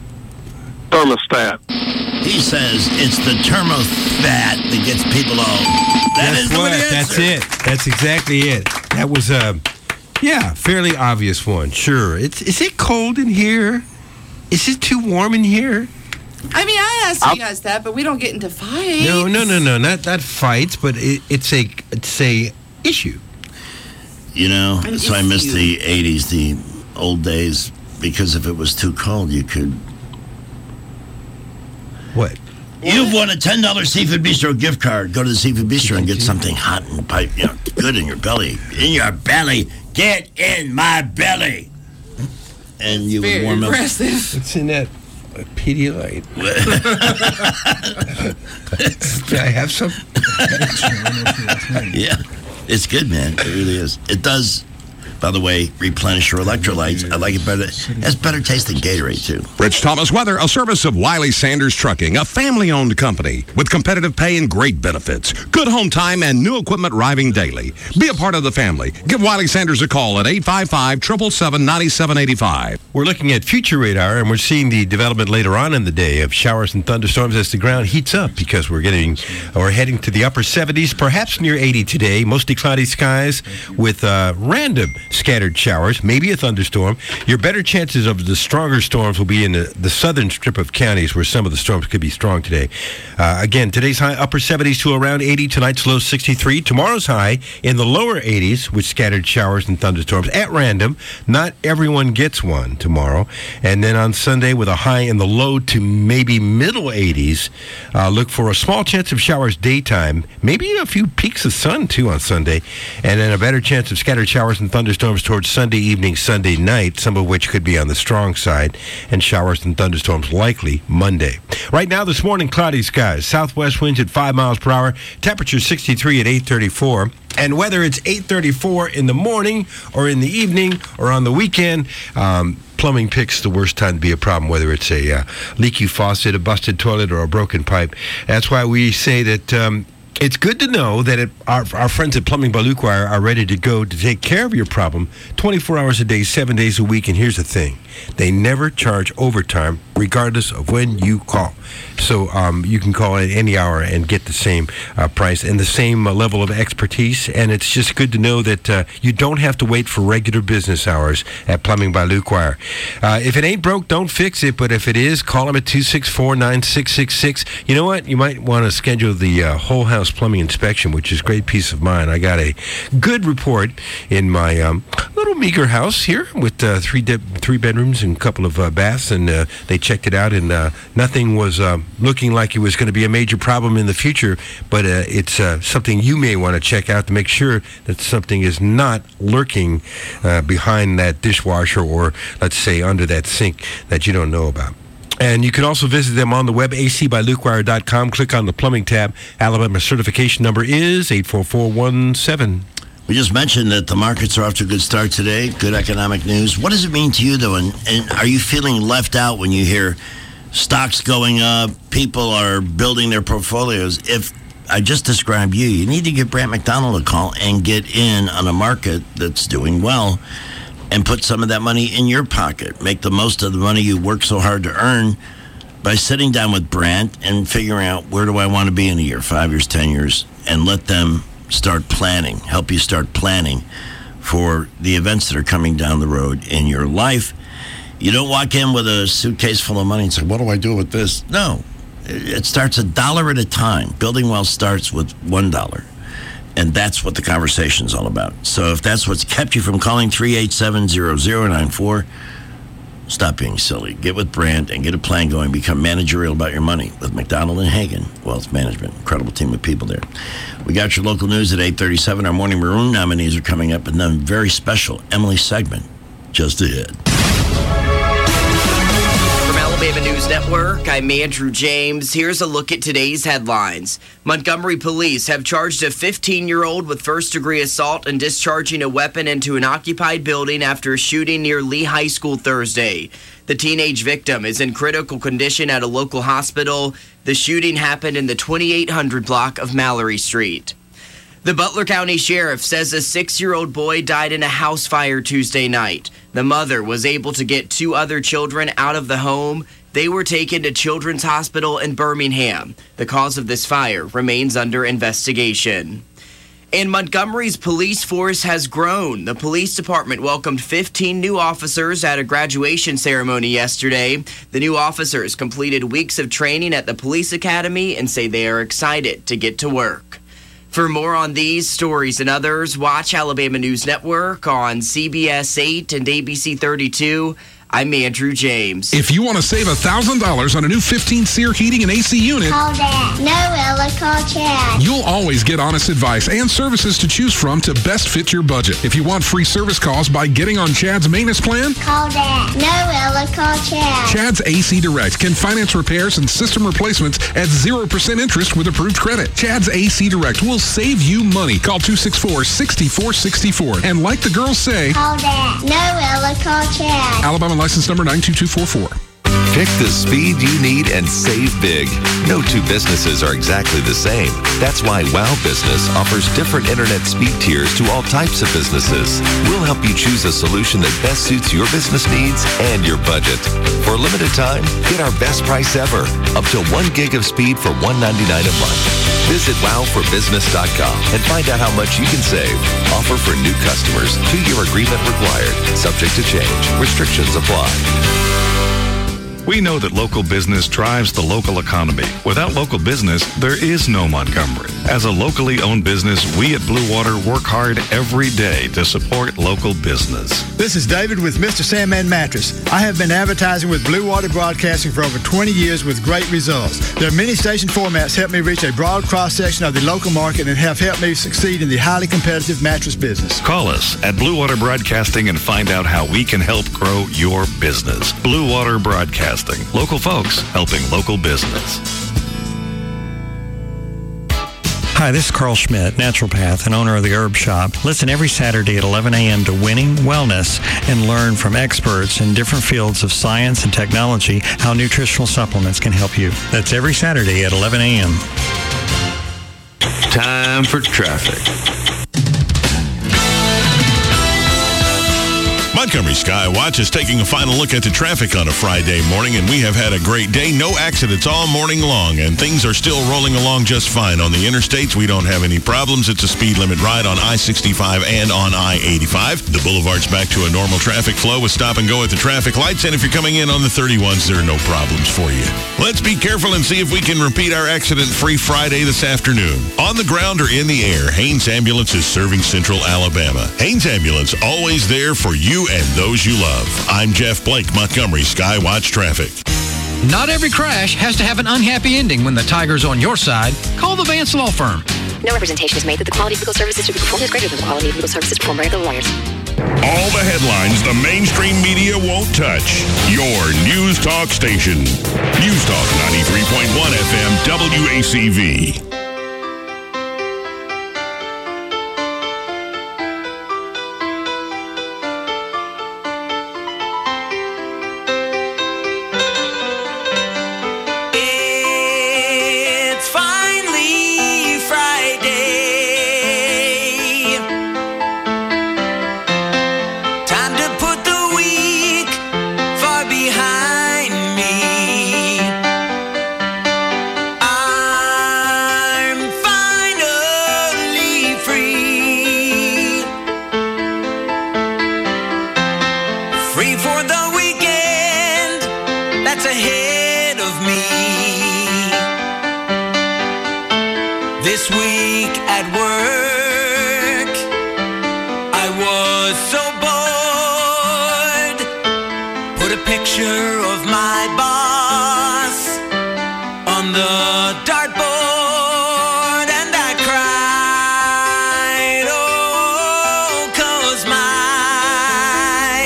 Speaker 21: Thermostat.
Speaker 8: He says it's the thermostat that gets people all.
Speaker 12: That's what. That's it. That's exactly it. That was fairly obvious one. Sure. Is it cold in here? Is it too warm in here?
Speaker 10: I mean, I asked you guys that, but we don't get into fights.
Speaker 12: No. Not fights, but it's a issue.
Speaker 8: You know, so I miss the 80s, the old days, because if it was too cold, you could.
Speaker 12: What?
Speaker 8: You've won a $10 Seafood Bistro gift card. Go to the Seafood Bistro and get something hot and good in your belly. In your belly. Get in my belly. And you would warm up.
Speaker 12: What's in that Pedialyte? Can I have some?
Speaker 8: Yeah. It's good, man. It really is. It does, by the way, replenish your electrolytes. I like it better. It has better taste than Gatorade, too.
Speaker 1: Rich Thomas Weather, a service of Wiley Sanders Trucking, a family-owned company with competitive pay and great benefits. Good home time and new equipment arriving daily. Be a part of the family. Give Wiley Sanders a call at 855-777-9785.
Speaker 12: We're looking at future radar, and we're seeing the development later on in the day of showers and thunderstorms as the ground heats up because we're heading to the upper 70s, perhaps near 80 today. Mostly cloudy skies with random scattered showers, maybe a thunderstorm. Your better chances of the stronger storms will be in the southern strip of counties where some of the storms could be strong today. Again, today's high upper 70s to around 80. Tonight's low 63. Tomorrow's high in the lower 80s with scattered showers and thunderstorms at random. Not everyone gets one tomorrow. And then on Sunday with a high in the low to maybe middle 80s. Look for a small chance of showers daytime. Maybe a few peaks of sun too on Sunday. And then a better chance of scattered showers and thunderstorms towards Sunday evening, Sunday night, some of which could be on the strong side, and showers and thunderstorms likely Monday. Right now, this morning, cloudy skies. Southwest winds at 5 miles per hour. Temperature 63 at 8:34. And whether it's 8:34 in the morning or in the evening or on the weekend, plumbing picks the worst time to be a problem, whether it's a leaky faucet, a busted toilet, or a broken pipe. That's why we say that it's good to know that our friends at Plumbing by Luke Wire are ready to go to take care of your problem 24 hours a day, 7 days a week. And here's the thing. They never charge overtime regardless of when you call. So you can call at any hour and get the same price and the same level of expertise. And it's just good to know that you don't have to wait for regular business hours at Plumbing by Luke Wire. If it ain't broke, don't fix it. But if it is, call them at 264-9666. You know what? You might want to schedule the whole house plumbing inspection, which is great peace of mind. I got a good report in my little meager house here with three bedrooms and a couple of baths, and they checked it out, and nothing was looking like it was going to be a major problem in the future, but it's something you may want to check out to make sure that something is not lurking behind that dishwasher or, let's say, under that sink that you don't know about. And you can also visit them on the web, acbylukewire.com. Click on the plumbing tab. Alabama certification number is 84417.
Speaker 8: We just mentioned that the markets are off to a good start today. Good economic news. What does it mean to you, though? And are you feeling left out when you hear stocks going up, people are building their portfolios? If I just described you need to give Brant McDonald a call and get in on a market that's doing well and put some of that money in your pocket. Make the most of the money you work so hard to earn by sitting down with Brant and figuring out, where do I want to be in a year, 5 years, 10 years, and let them start planning, help you start planning for the events that are coming down the road in your life. You don't walk in with a suitcase full of money and say, what do I do with this? No. It starts $1 at a time. Building wealth starts with $1. And that's what the conversation's all about. So if that's what's kept you from calling 387-0094, stop being silly. Get with Brant and get a plan going. Become managerial about your money with McDonald and Hagen Wealth Management. Incredible team of people there. We got your local news at 8:37. Our Morning Maroon nominees are coming up, and then very special Emily segment just ahead.
Speaker 16: From Alabama News Network, I'm Andrew James. Here's a look at today's headlines. Montgomery police have charged a 15-year-old with first-degree assault and discharging a weapon into an occupied building after a shooting near Lee High School Thursday. The teenage victim is in critical condition at a local hospital. The shooting happened in the 2800 block of Mallory Street. The Butler County Sheriff says a 6-year-old boy died in a house fire Tuesday night. The mother was able to get 2 other children out of the home. They were taken to Children's Hospital in Birmingham. The cause of this fire remains under investigation. And Montgomery's police force has grown. The police department welcomed 15 new officers at a graduation ceremony yesterday. The new officers completed weeks of training at the police academy and say they are excited to get to work. For more on these stories and others, watch Alabama News Network on CBS 8 and ABC 32. I'm Andrew James.
Speaker 9: If you want to save $1,000 on a new 15 SEER heating and AC unit,
Speaker 5: call Dad. No, Ella, call Chad.
Speaker 9: You'll always get honest advice and services to choose from to best fit your budget. If you want free service calls by getting on Chad's maintenance plan,
Speaker 5: call Dad. No, Ella, call Chad.
Speaker 9: Chad's AC Direct can finance repairs and system replacements at 0% interest with approved credit. Chad's AC Direct will save you money. Call 264-6464. And like the girls say,
Speaker 5: call Dad. No, Ella, call Chad.
Speaker 9: Alabama license number 92244.
Speaker 22: Pick the speed you need and save big. No two businesses are exactly the same. That's why Wow Business offers different internet speed tiers to all types of businesses. We'll help you choose a solution that best suits your business needs and your budget. For a limited time, get our best price ever, up to 1 gig of speed for $1.99 a month. Visit wowforbusiness.com and find out how much you can save. Offer for new customers. 2-year agreement required. Subject to change. Restrictions apply.
Speaker 23: We know that local business drives the local economy. Without local business, there is no Montgomery. As a locally owned business, we at Blue Water work hard every day to support local business.
Speaker 24: This is David with Mr. Sandman Mattress. I have been advertising with Blue Water Broadcasting for over 20 years with great results. Their many station formats help me reach a broad cross-section of the local market and have helped me succeed in the highly competitive mattress business.
Speaker 23: Call us at Blue Water Broadcasting and find out how we can help grow your business. Blue Water Broadcasting. Local folks helping local business.
Speaker 25: Hi, this is Carl Schmidt, naturopath and owner of the Herb Shop. Listen every Saturday at 11 a.m. to Winning Wellness and learn from experts in different fields of science and technology how nutritional supplements can help you. That's every Saturday at 11 a.m.
Speaker 22: Time for traffic.
Speaker 13: Montgomery Skywatch is taking a final look at the traffic on a Friday morning, and we have had a great day. No accidents all morning long, and things are still rolling along just fine. On the interstates, we don't have any problems. It's a speed limit ride on I-65 and on I-85. The boulevard's back to a normal traffic flow with stop and go at the traffic lights, and if you're coming in on the 31s, there are no problems for you. Let's be careful and see if we can repeat our accident-free Friday this afternoon. On the ground or in the air, Haynes Ambulance is serving Central Alabama. Haynes Ambulance, always there for you and those you love. I'm Jeff Blake, Montgomery Skywatch Traffic.
Speaker 2: Not every crash has to have an unhappy ending when the tiger's on your side. Call the Vance Law Firm.
Speaker 14: No representation is made that the quality of legal services to be performed is greater than the quality of legal services performed by other lawyers.
Speaker 13: All the headlines the mainstream media won't touch. Your News Talk station. News Talk 93.1 FM WACV.
Speaker 18: It's finally Friday. Time to put the week far behind me. I'm finally free. Free for the weekend that's ahead of me. This week at work, I was so bored. Put a picture of my boss on the dartboard and I cried. Oh, 'cause my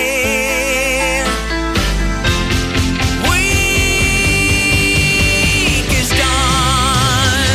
Speaker 18: week is done.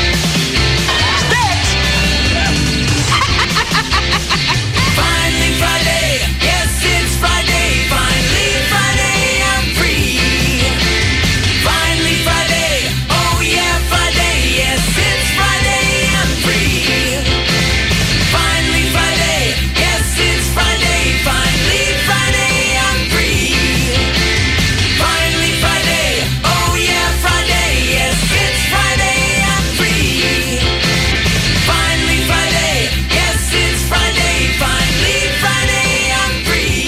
Speaker 18: Finally Friday, yes it's Friday. Finally Friday, I'm free. Finally Friday, oh yeah Friday, yes it's Friday, I'm free. Finally Friday, yes it's Friday. Finally Friday, I'm free. Finally Friday, oh yeah Friday, yes it's Friday, I'm free. Finally Friday, yes it's Friday. Finally Friday, I'm free.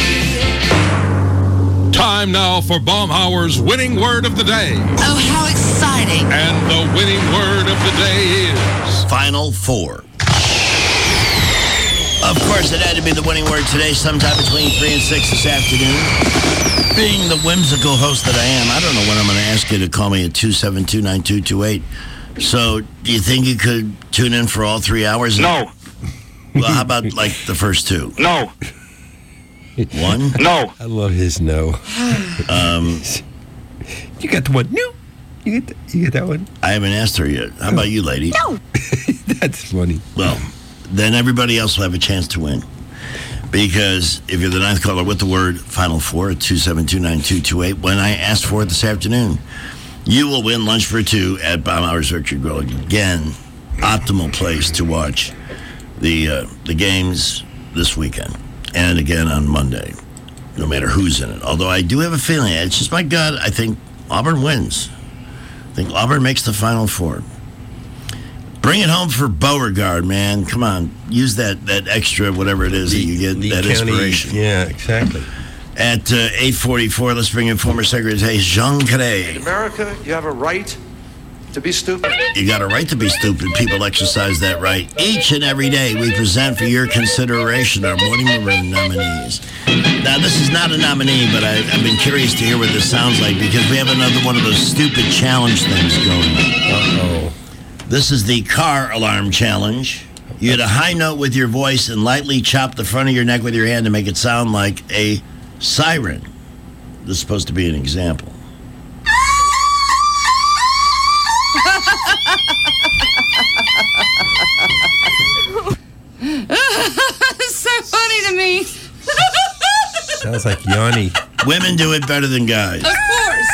Speaker 7: Time now for Baumhauer's winning word of the day.
Speaker 3: Oh, how exciting.
Speaker 7: And the winning word of the day is...
Speaker 8: Final Four. Of course, it had to be the winning word today, sometime between 3 and 6 this afternoon. Being the whimsical host that I am, I don't know when I'm going to ask you to call me at 272-9228. So, do you think you could tune in for all 3 hours?
Speaker 21: No.
Speaker 8: Well, how about, like, the first two?
Speaker 21: No.
Speaker 8: One?
Speaker 21: No.
Speaker 12: I love his no. You got the one. No. You get that one?
Speaker 8: I haven't asked her yet. How about you, lady?
Speaker 3: No.
Speaker 12: That's funny.
Speaker 8: Well, then everybody else will have a chance to win. Because if you're the ninth caller with the word Final Four at 272-9228, when I asked for it this afternoon, you will win lunch for two at Baumhauer's Orchard Grill. Again, optimal place to watch the games this weekend. And again on Monday, no matter who's in it. Although I do have a feeling, it's just my gut, I think Auburn wins. I think Auburn makes the Final Four. Bring it home for Beauregard, man. Come on. Use that extra, whatever it is that you get, that
Speaker 12: county,
Speaker 8: inspiration.
Speaker 12: Yeah, exactly.
Speaker 8: At 8:44, let's bring in former Secretary of State Jean Cadet.
Speaker 4: In America, you have a right to be stupid.
Speaker 8: You got a right to be stupid. People exercise that right each and every day. We present for your consideration our Morning Maroon nominees. Now, this is not a nominee, but I've been curious to hear what this sounds like because we have another one of those stupid challenge things going on. Uh-oh. This is the car alarm challenge. You hit a high note with your voice and lightly chop the front of your neck with your hand to make it sound like a siren. This is supposed to be an example.
Speaker 10: It's so funny to me.
Speaker 12: Sounds like Yanni.
Speaker 8: Women do it better than guys.
Speaker 10: Of course.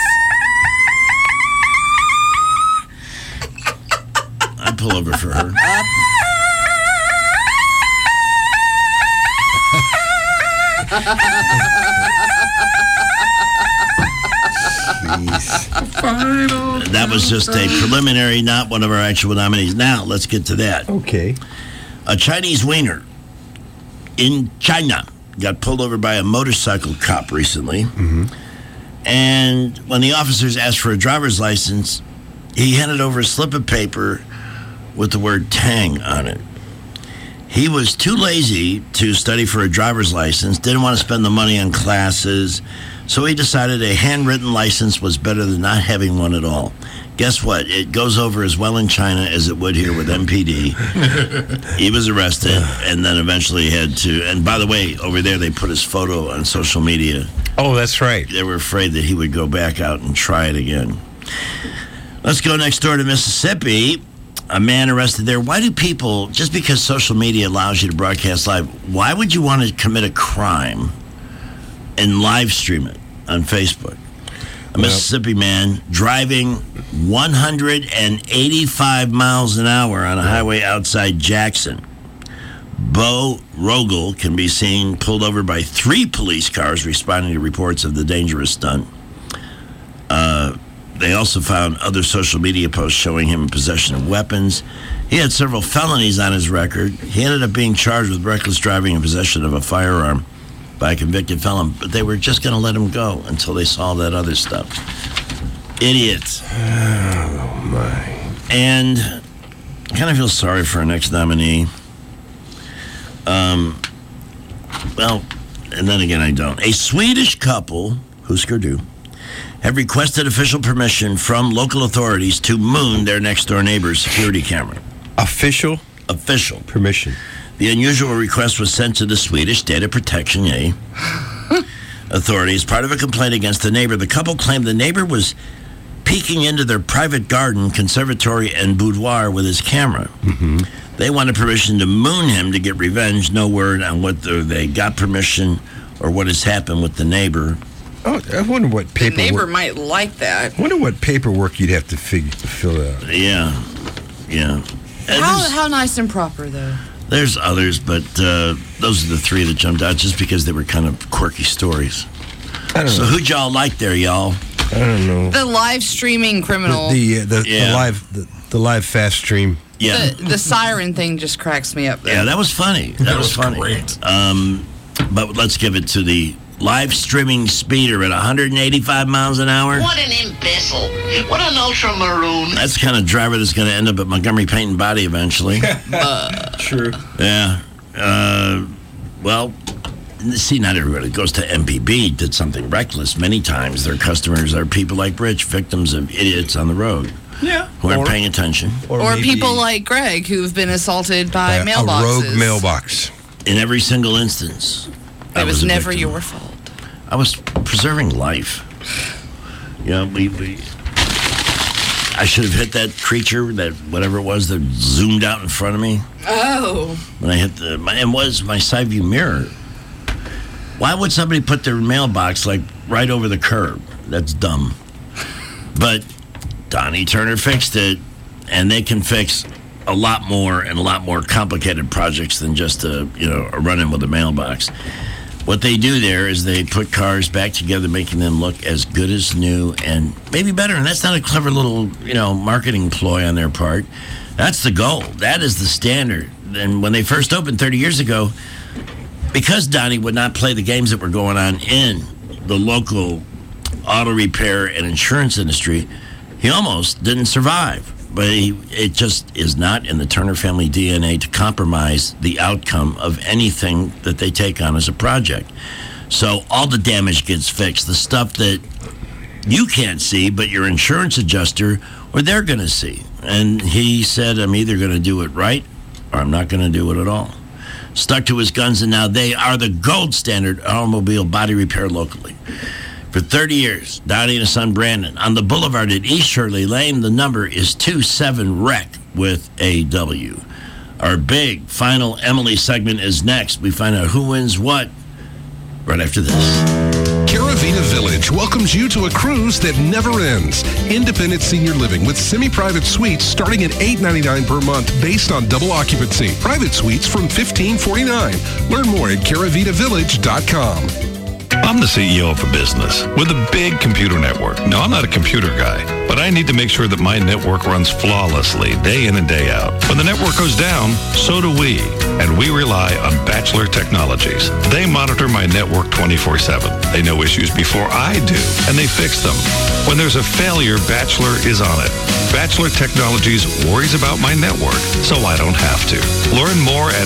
Speaker 8: I'd pull over for her. That was just a preliminary, not one of our actual nominees. Now, let's get to that.
Speaker 12: Okay.
Speaker 8: A Chinese wiener in China got pulled over by a motorcycle cop recently. Mm-hmm. And when the officers asked for a driver's license, he handed over a slip of paper with the word Tang on it. He was too lazy to study for a driver's license, didn't want to spend the money on classes, so he decided a handwritten license was better than not having one at all. Guess what? It goes over as well in China as it would here with MPD. He was arrested and then eventually had to. And by the way, over there they put his photo on social media.
Speaker 12: Oh, that's right.
Speaker 8: They were afraid that he would go back out and try it again. Let's go next door to Mississippi. A man arrested there. Why do people, just because social media allows you to broadcast live, why would you want to commit a crime and live stream it on Facebook? A Mississippi man driving 185 miles an hour on a highway outside Jackson. Bo Rogel can be seen pulled over by 3 police cars responding to reports of the dangerous stunt. They also found other social media posts showing him in possession of weapons. He had several felonies on his record. He ended up being charged with reckless driving and possession of a firearm by a convicted felon, but they were just going to let him go until they saw that other stuff. Idiots.
Speaker 12: Oh, my.
Speaker 8: And I kind of feel sorry for our next nominee. Well, and then again, I don't. A Swedish couple, Husker Du, have requested official permission from local authorities to moon their next-door neighbor's security camera.
Speaker 12: Official
Speaker 8: permission. The unusual request was sent to the Swedish Data Protection Authority as part of a complaint against the neighbor. The couple claimed the neighbor was peeking into their private garden, conservatory, and boudoir with his camera.
Speaker 12: Mm-hmm.
Speaker 8: They wanted permission to moon him to get revenge. No word on whether they got permission or what has happened with the neighbor.
Speaker 12: Oh, I wonder what paperwork.
Speaker 10: The neighbor might like that.
Speaker 12: I wonder what paperwork you'd have to fill out.
Speaker 8: Yeah.
Speaker 10: How nice and proper, though.
Speaker 8: There's others, but those are the 3 that jumped out just because they were kind of quirky stories.
Speaker 12: I don't know.
Speaker 8: So who'd y'all like there, y'all?
Speaker 12: I don't know.
Speaker 10: The live streaming criminal.
Speaker 12: The live fast stream.
Speaker 8: Yeah.
Speaker 10: The siren thing just cracks me up. Though.
Speaker 8: Yeah, that was funny. That was funny.
Speaker 12: Great.
Speaker 8: But let's give it to the live streaming speeder at 185 miles an hour.
Speaker 3: What an imbecile. What an ultra-maroon.
Speaker 8: That's the kind of driver that's going to end up at Montgomery Paint and Body eventually.
Speaker 12: True.
Speaker 8: Yeah. Well, see, not everybody goes to MPB did something reckless. Many times their customers are people like Rich, victims of idiots on the road.
Speaker 10: Yeah.
Speaker 8: Who aren't paying attention.
Speaker 10: Or people like Greg who've been assaulted by mailboxes.
Speaker 12: A rogue mailbox.
Speaker 8: In every single instance.
Speaker 10: It was never your fault.
Speaker 8: I was preserving life. You know, I should have hit that creature, that whatever it was that zoomed out in front of me.
Speaker 10: Oh.
Speaker 8: When I hit my side view mirror. Why would somebody put their mailbox like right over the curb? That's dumb. But Donnie Turner fixed it, and they can fix a lot more and a lot more complicated projects than just a run-in with a mailbox. What they do there is they put cars back together, making them look as good as new and maybe better. And that's not a clever little, marketing ploy on their part. That's the goal. That is the standard. And when they first opened 30 years ago, because Donnie would not play the games that were going on in the local auto repair and insurance industry, he almost didn't survive. But it just is not in the Turner family DNA to compromise the outcome of anything that they take on as a project. So all the damage gets fixed. The stuff that you can't see, but your insurance adjuster or they're going to see. And he said, I'm either going to do it right or I'm not going to do it at all. Stuck to his guns, and now they are the gold standard automobile body repair locally. For 30 years, Donnie and his son Brandon on the boulevard at East Shirley Lane. The number is 27REC with a W. Our big final Emily segment is next. We find out who wins what right after this.
Speaker 9: Caravita Village welcomes you to a cruise that never ends. Independent senior living with semi-private suites starting at $8.99 per month based on double occupancy. Private suites from $15.49. Learn more at caravitavillage.com.
Speaker 23: I'm the CEO of a business with a big computer network. Now, I'm not a computer guy, but I need to make sure that my network runs flawlessly day in and day out. When the network goes down, so do we. And we rely on Bachelor Technologies. They monitor my network 24/7. They know issues before I do, and they fix them. When there's a failure, Bachelor is on it. Bachelor Technologies worries about my network, so I don't have to. Learn more at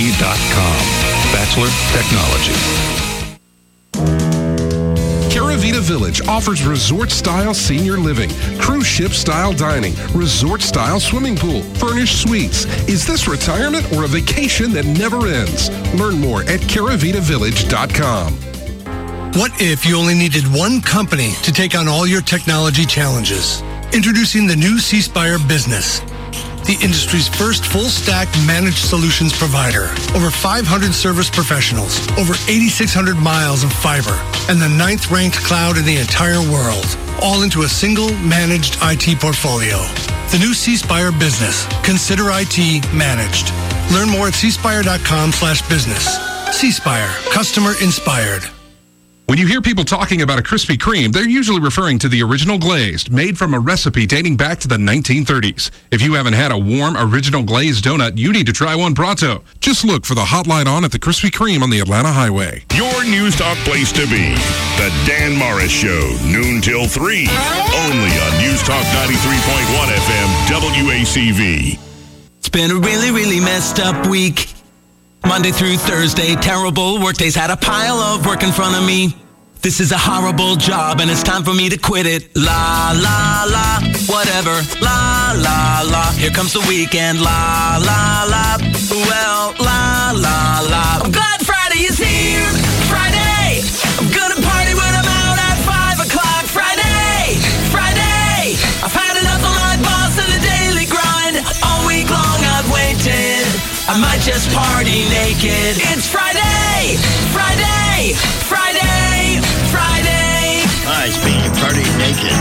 Speaker 23: wearebt.com. Bachelor Technologies.
Speaker 9: Caravita Vita Village offers resort-style senior living, cruise ship-style dining, resort-style swimming pool, furnished suites. Is this retirement or a vacation that never ends? Learn more at caravitavillage.com.
Speaker 6: What if you only needed one company to take on all your technology challenges? Introducing the new C Spire Business, the industry's first full-stack managed solutions provider. Over 500 service professionals, over 8,600 miles of fiber, and the 9th-ranked cloud in the entire world, all into a single managed IT portfolio. The new C Spire Business. Consider IT managed. Learn more at cspire.com/business. C Spire. Customer inspired.
Speaker 9: When you hear people talking about a Krispy Kreme, they're usually referring to the original glazed, made from a recipe dating back to the 1930s. If you haven't had a warm, original glazed donut, you need to try one pronto. Just look for the hotline on at the Krispy Kreme on the Atlanta Highway.
Speaker 13: Your News Talk place to be. The Dan Morris Show, noon till 3. Only on News Talk 93.1 FM, WACV.
Speaker 11: It's been a really, really messed up week. Monday through Thursday, terrible workdays, had a pile of work in front of me. This is a horrible job and it's time for me to quit it. La, la, la, whatever. La, la, la, here comes the weekend. La, la, la, well, la, la, la. I'm glad Friday is here. Friday, I'm gonna party when I'm out at 5 o'clock. Friday, Friday, I've had enough of my boss and the daily grind. All week long I've waited. I might just party naked. It's Friday, Friday, Friday, Friday.
Speaker 8: All right, speaking of party naked.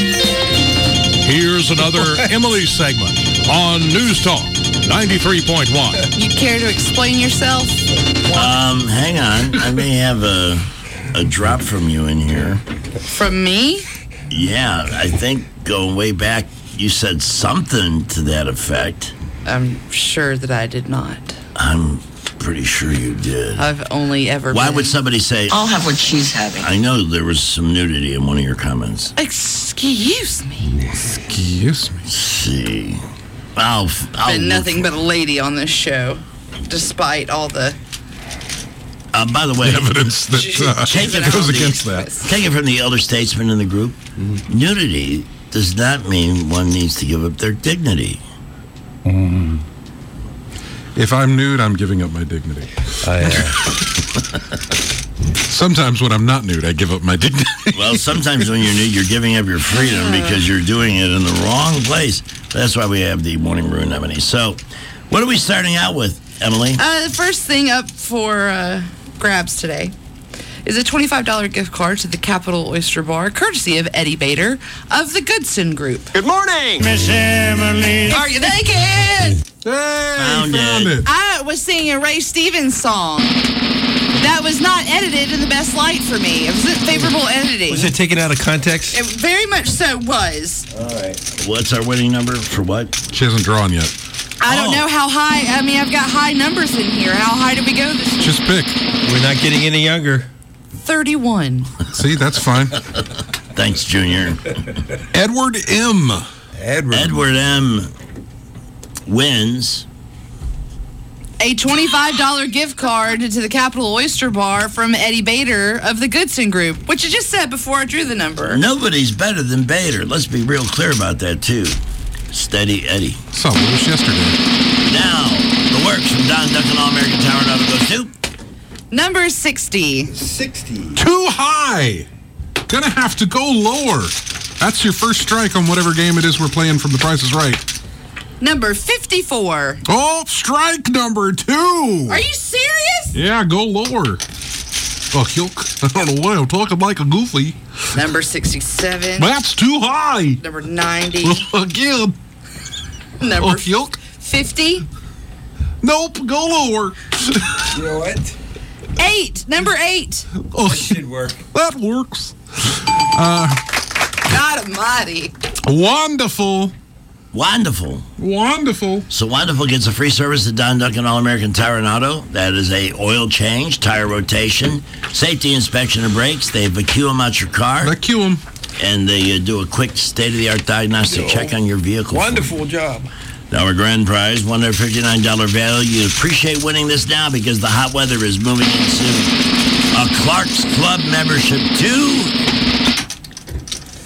Speaker 7: Here's another Emily segment on News Talk 93.1.
Speaker 10: You care to explain yourself?
Speaker 8: Hang on. I may have a drop from you in here.
Speaker 10: From me?
Speaker 8: Yeah, I think going way back, you said something to that effect.
Speaker 10: I'm sure that I did not.
Speaker 8: I'm pretty sure you did.
Speaker 10: I've only ever
Speaker 8: Why
Speaker 10: been...
Speaker 8: would somebody say...
Speaker 3: I'll have what she's having.
Speaker 8: I know there was some nudity in one of your comments.
Speaker 10: Excuse me.
Speaker 9: Excuse me.
Speaker 8: Let's see. I'll
Speaker 10: been nothing but a lady on this show, despite all the...
Speaker 8: by the way...
Speaker 9: evidence that goes against that.
Speaker 8: Take it from the elder statesman in the group. Nudity does not mean one needs to give up their dignity.
Speaker 9: If I'm nude, I'm giving up my dignity. Sometimes when I'm not nude, I give up my dignity.
Speaker 8: Well, sometimes when you're nude, you're giving up your freedom because you're doing it in the wrong place. That's why we have the Morning Brew Anemone. So, what are we starting out with, Emily?
Speaker 10: The first thing up for grabs today is a $25 gift card to the Capitol Oyster Bar, courtesy of Eddie Bader of the Goodson Group.
Speaker 19: Good morning,
Speaker 6: Miss Emily.
Speaker 10: Are you naked?
Speaker 9: Hey,
Speaker 8: found it.
Speaker 10: I was singing a Ray Stevens song. That was not edited in the best light for me. It was favorable editing.
Speaker 12: Was it taken out of context?
Speaker 10: It very much so was.
Speaker 8: All right. What's our winning number for what?
Speaker 9: She hasn't drawn yet.
Speaker 10: I don't know how high. I mean, I've got high numbers in here. How high did we go this year?
Speaker 9: Just pick.
Speaker 12: We're not getting any younger.
Speaker 10: 31.
Speaker 9: See, that's fine.
Speaker 8: Thanks, Junior.
Speaker 9: Edward M.
Speaker 8: Edward M. wins
Speaker 10: a $25 gift card to the Capitol Oyster Bar from Eddie Bader of the Goodson Group, which I just said before I drew the number.
Speaker 8: Nobody's better than Bader. Let's be real clear about that, too. Steady Eddie.
Speaker 9: Saw Lewis yesterday.
Speaker 8: Now, the works from Don Duncan All-American Tower and Auto goes to...
Speaker 10: Number 60.
Speaker 9: 60. Too high. Gonna have to go lower. That's your first strike on whatever game it is we're playing from The Price is Right.
Speaker 10: Number 54.
Speaker 9: Oh, strike number 2.
Speaker 10: Are you serious?
Speaker 9: Yeah, go lower. Oh, I don't know why I'm talking like a goofy.
Speaker 10: Number 67.
Speaker 9: That's too high.
Speaker 10: Number 90.
Speaker 9: Again.
Speaker 10: Number 50.
Speaker 9: Nope, go lower.
Speaker 12: You know what?
Speaker 10: 8. Number 8.
Speaker 9: Oh,
Speaker 12: that should work.
Speaker 9: That works.
Speaker 10: God almighty.
Speaker 8: Wonderful. So Wonderful gets a free service at Don Duncan All-American Tire and Auto. That is a oil change, tire rotation, safety inspection and brakes. They vacuum out your car.
Speaker 9: Vacuum.
Speaker 8: And they do a quick state-of-the-art diagnostic check on your vehicle.
Speaker 12: Wonderful job.
Speaker 8: Now our grand prize, $159 value. You appreciate winning this now because the hot weather is moving in soon. A Clark's Club membership too.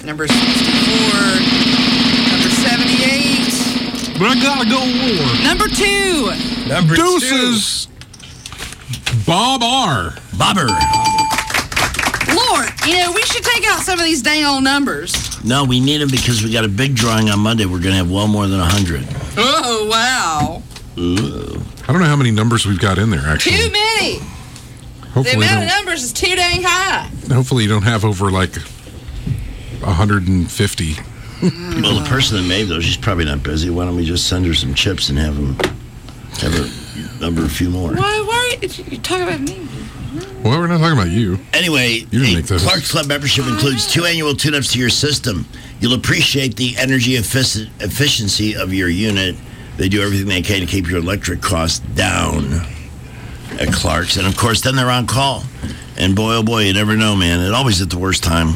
Speaker 10: Number 64. Number 78.
Speaker 9: But I gotta go war.
Speaker 10: Number 2.
Speaker 12: Number
Speaker 9: Deuces. Bob R.
Speaker 8: Bobber.
Speaker 10: Lord, we should take out some of these dang old numbers.
Speaker 8: No, we need them because we got a big drawing on Monday. We're going to have well more than 100.
Speaker 10: Oh, wow.
Speaker 8: Ooh.
Speaker 9: I don't know how many numbers we've got in there, actually.
Speaker 10: Too many.
Speaker 9: Hopefully
Speaker 10: the amount of numbers is too dang high.
Speaker 9: Hopefully you don't have over, 150.
Speaker 8: Well, the person that made those, she's probably not busy. Why don't we just send her some chips and have a number a few more?
Speaker 10: Why are you talking about me?
Speaker 9: Well, we're not talking about you.
Speaker 8: Anyway,
Speaker 9: You didn't make those.
Speaker 8: Clark's Club membership includes 2 annual tune-ups to your system. You'll appreciate the energy efficiency of your unit. They do everything they can to keep your electric costs down at Clark's. And, of course, then they're on call. And, boy, oh, boy, you never know, man. It always at the worst time.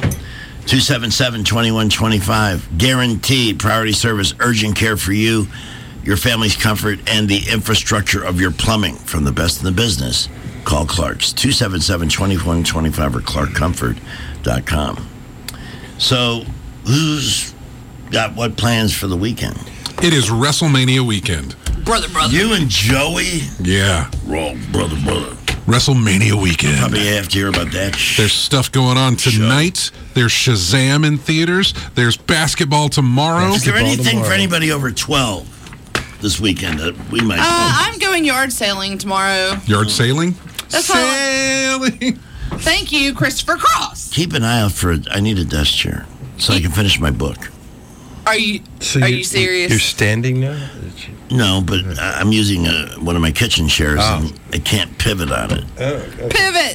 Speaker 8: 277-2125. Guaranteed priority service, urgent care for you, your family's comfort, and the infrastructure of your plumbing from the best in the business. Call Clark's, 277-2125 or clarkcomfort.com. So, who's got what plans for the weekend?
Speaker 9: It is WrestleMania weekend.
Speaker 10: Brother.
Speaker 8: You and Joey?
Speaker 9: Yeah.
Speaker 8: Roll, brother.
Speaker 9: WrestleMania weekend.
Speaker 8: Probably have to hear about that.
Speaker 9: There's stuff going on tonight. There's Shazam in theaters. There's basketball tomorrow.
Speaker 8: Is there anything for anybody over 12 this weekend that we might
Speaker 10: I'm going yard sailing tomorrow.
Speaker 9: Yard sailing?
Speaker 10: That's
Speaker 9: Sailing.
Speaker 10: Thank you, Christopher Cross.
Speaker 8: keep an eye out for I need a desk chair so I can finish my book.
Speaker 10: Are you serious?
Speaker 12: You're standing now?
Speaker 8: No, but I'm using one of my kitchen chairs and I can't pivot on it.
Speaker 12: Okay.
Speaker 10: Pivot.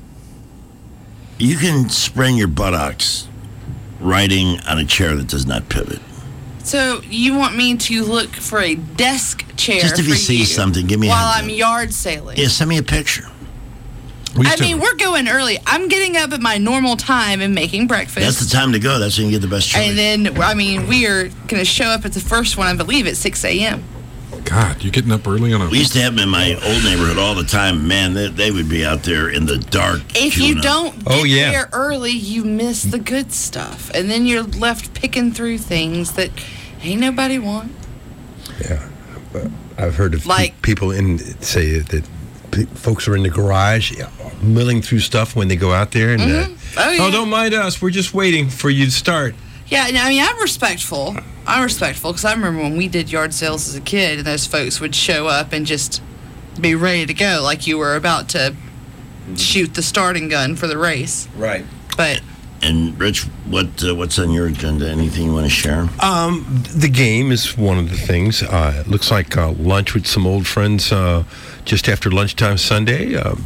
Speaker 8: You can sprain your buttocks riding on a chair that does not pivot.
Speaker 10: So you want me to look for a desk chair?
Speaker 8: Just if you see something, give me
Speaker 10: while
Speaker 8: a
Speaker 10: I'm yard sailing.
Speaker 8: Yeah, send me a picture.
Speaker 10: We're going early. I'm getting up at my normal time and making breakfast.
Speaker 8: That's the time to go. That's when you get the best choice.
Speaker 10: And then, we are going to show up at the first one, I believe, at 6 a.m.
Speaker 9: God, you're getting up early on a...
Speaker 8: We used to have them in my old neighborhood all the time. Man, they would be out there in the dark.
Speaker 10: If you don't get there early, you miss the good stuff. And then you're left picking through things that ain't nobody want.
Speaker 12: Yeah. I've heard of people say that folks are in the garage milling through stuff when they go out there. And don't mind us. We're just waiting for you to start.
Speaker 10: Yeah, I'm respectful. Because I remember when we did yard sales as a kid, and those folks would show up and just be ready to go, like you were about to shoot the starting gun for the race.
Speaker 12: Right.
Speaker 10: But
Speaker 8: and Rich, what's on your agenda? Anything you want to share?
Speaker 12: The game is one of the things. It looks like lunch with some old friends just after lunchtime Sunday. I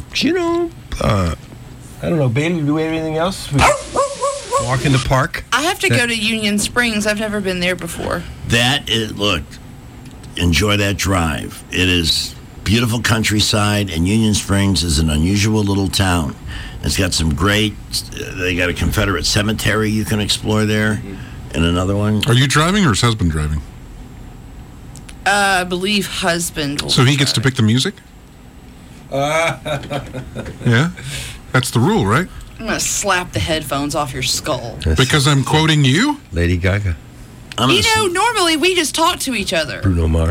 Speaker 12: don't know, Bailey, do we have anything else? Walk in the park?
Speaker 10: I have to go to Union Springs. I've never been there before.
Speaker 8: Look, enjoy that drive. It is beautiful countryside, and Union Springs is an unusual little town. It's got some they got a Confederate cemetery you can explore there, and another one.
Speaker 9: Are you driving or is husband driving?
Speaker 10: I believe husband will
Speaker 9: So he gets to pick the music? Yeah? That's the rule, right?
Speaker 10: I'm going to slap the headphones off your skull.
Speaker 9: Because I'm quoting you?
Speaker 12: Lady Gaga.
Speaker 10: Normally we just talk to each other.
Speaker 12: Bruno Mars.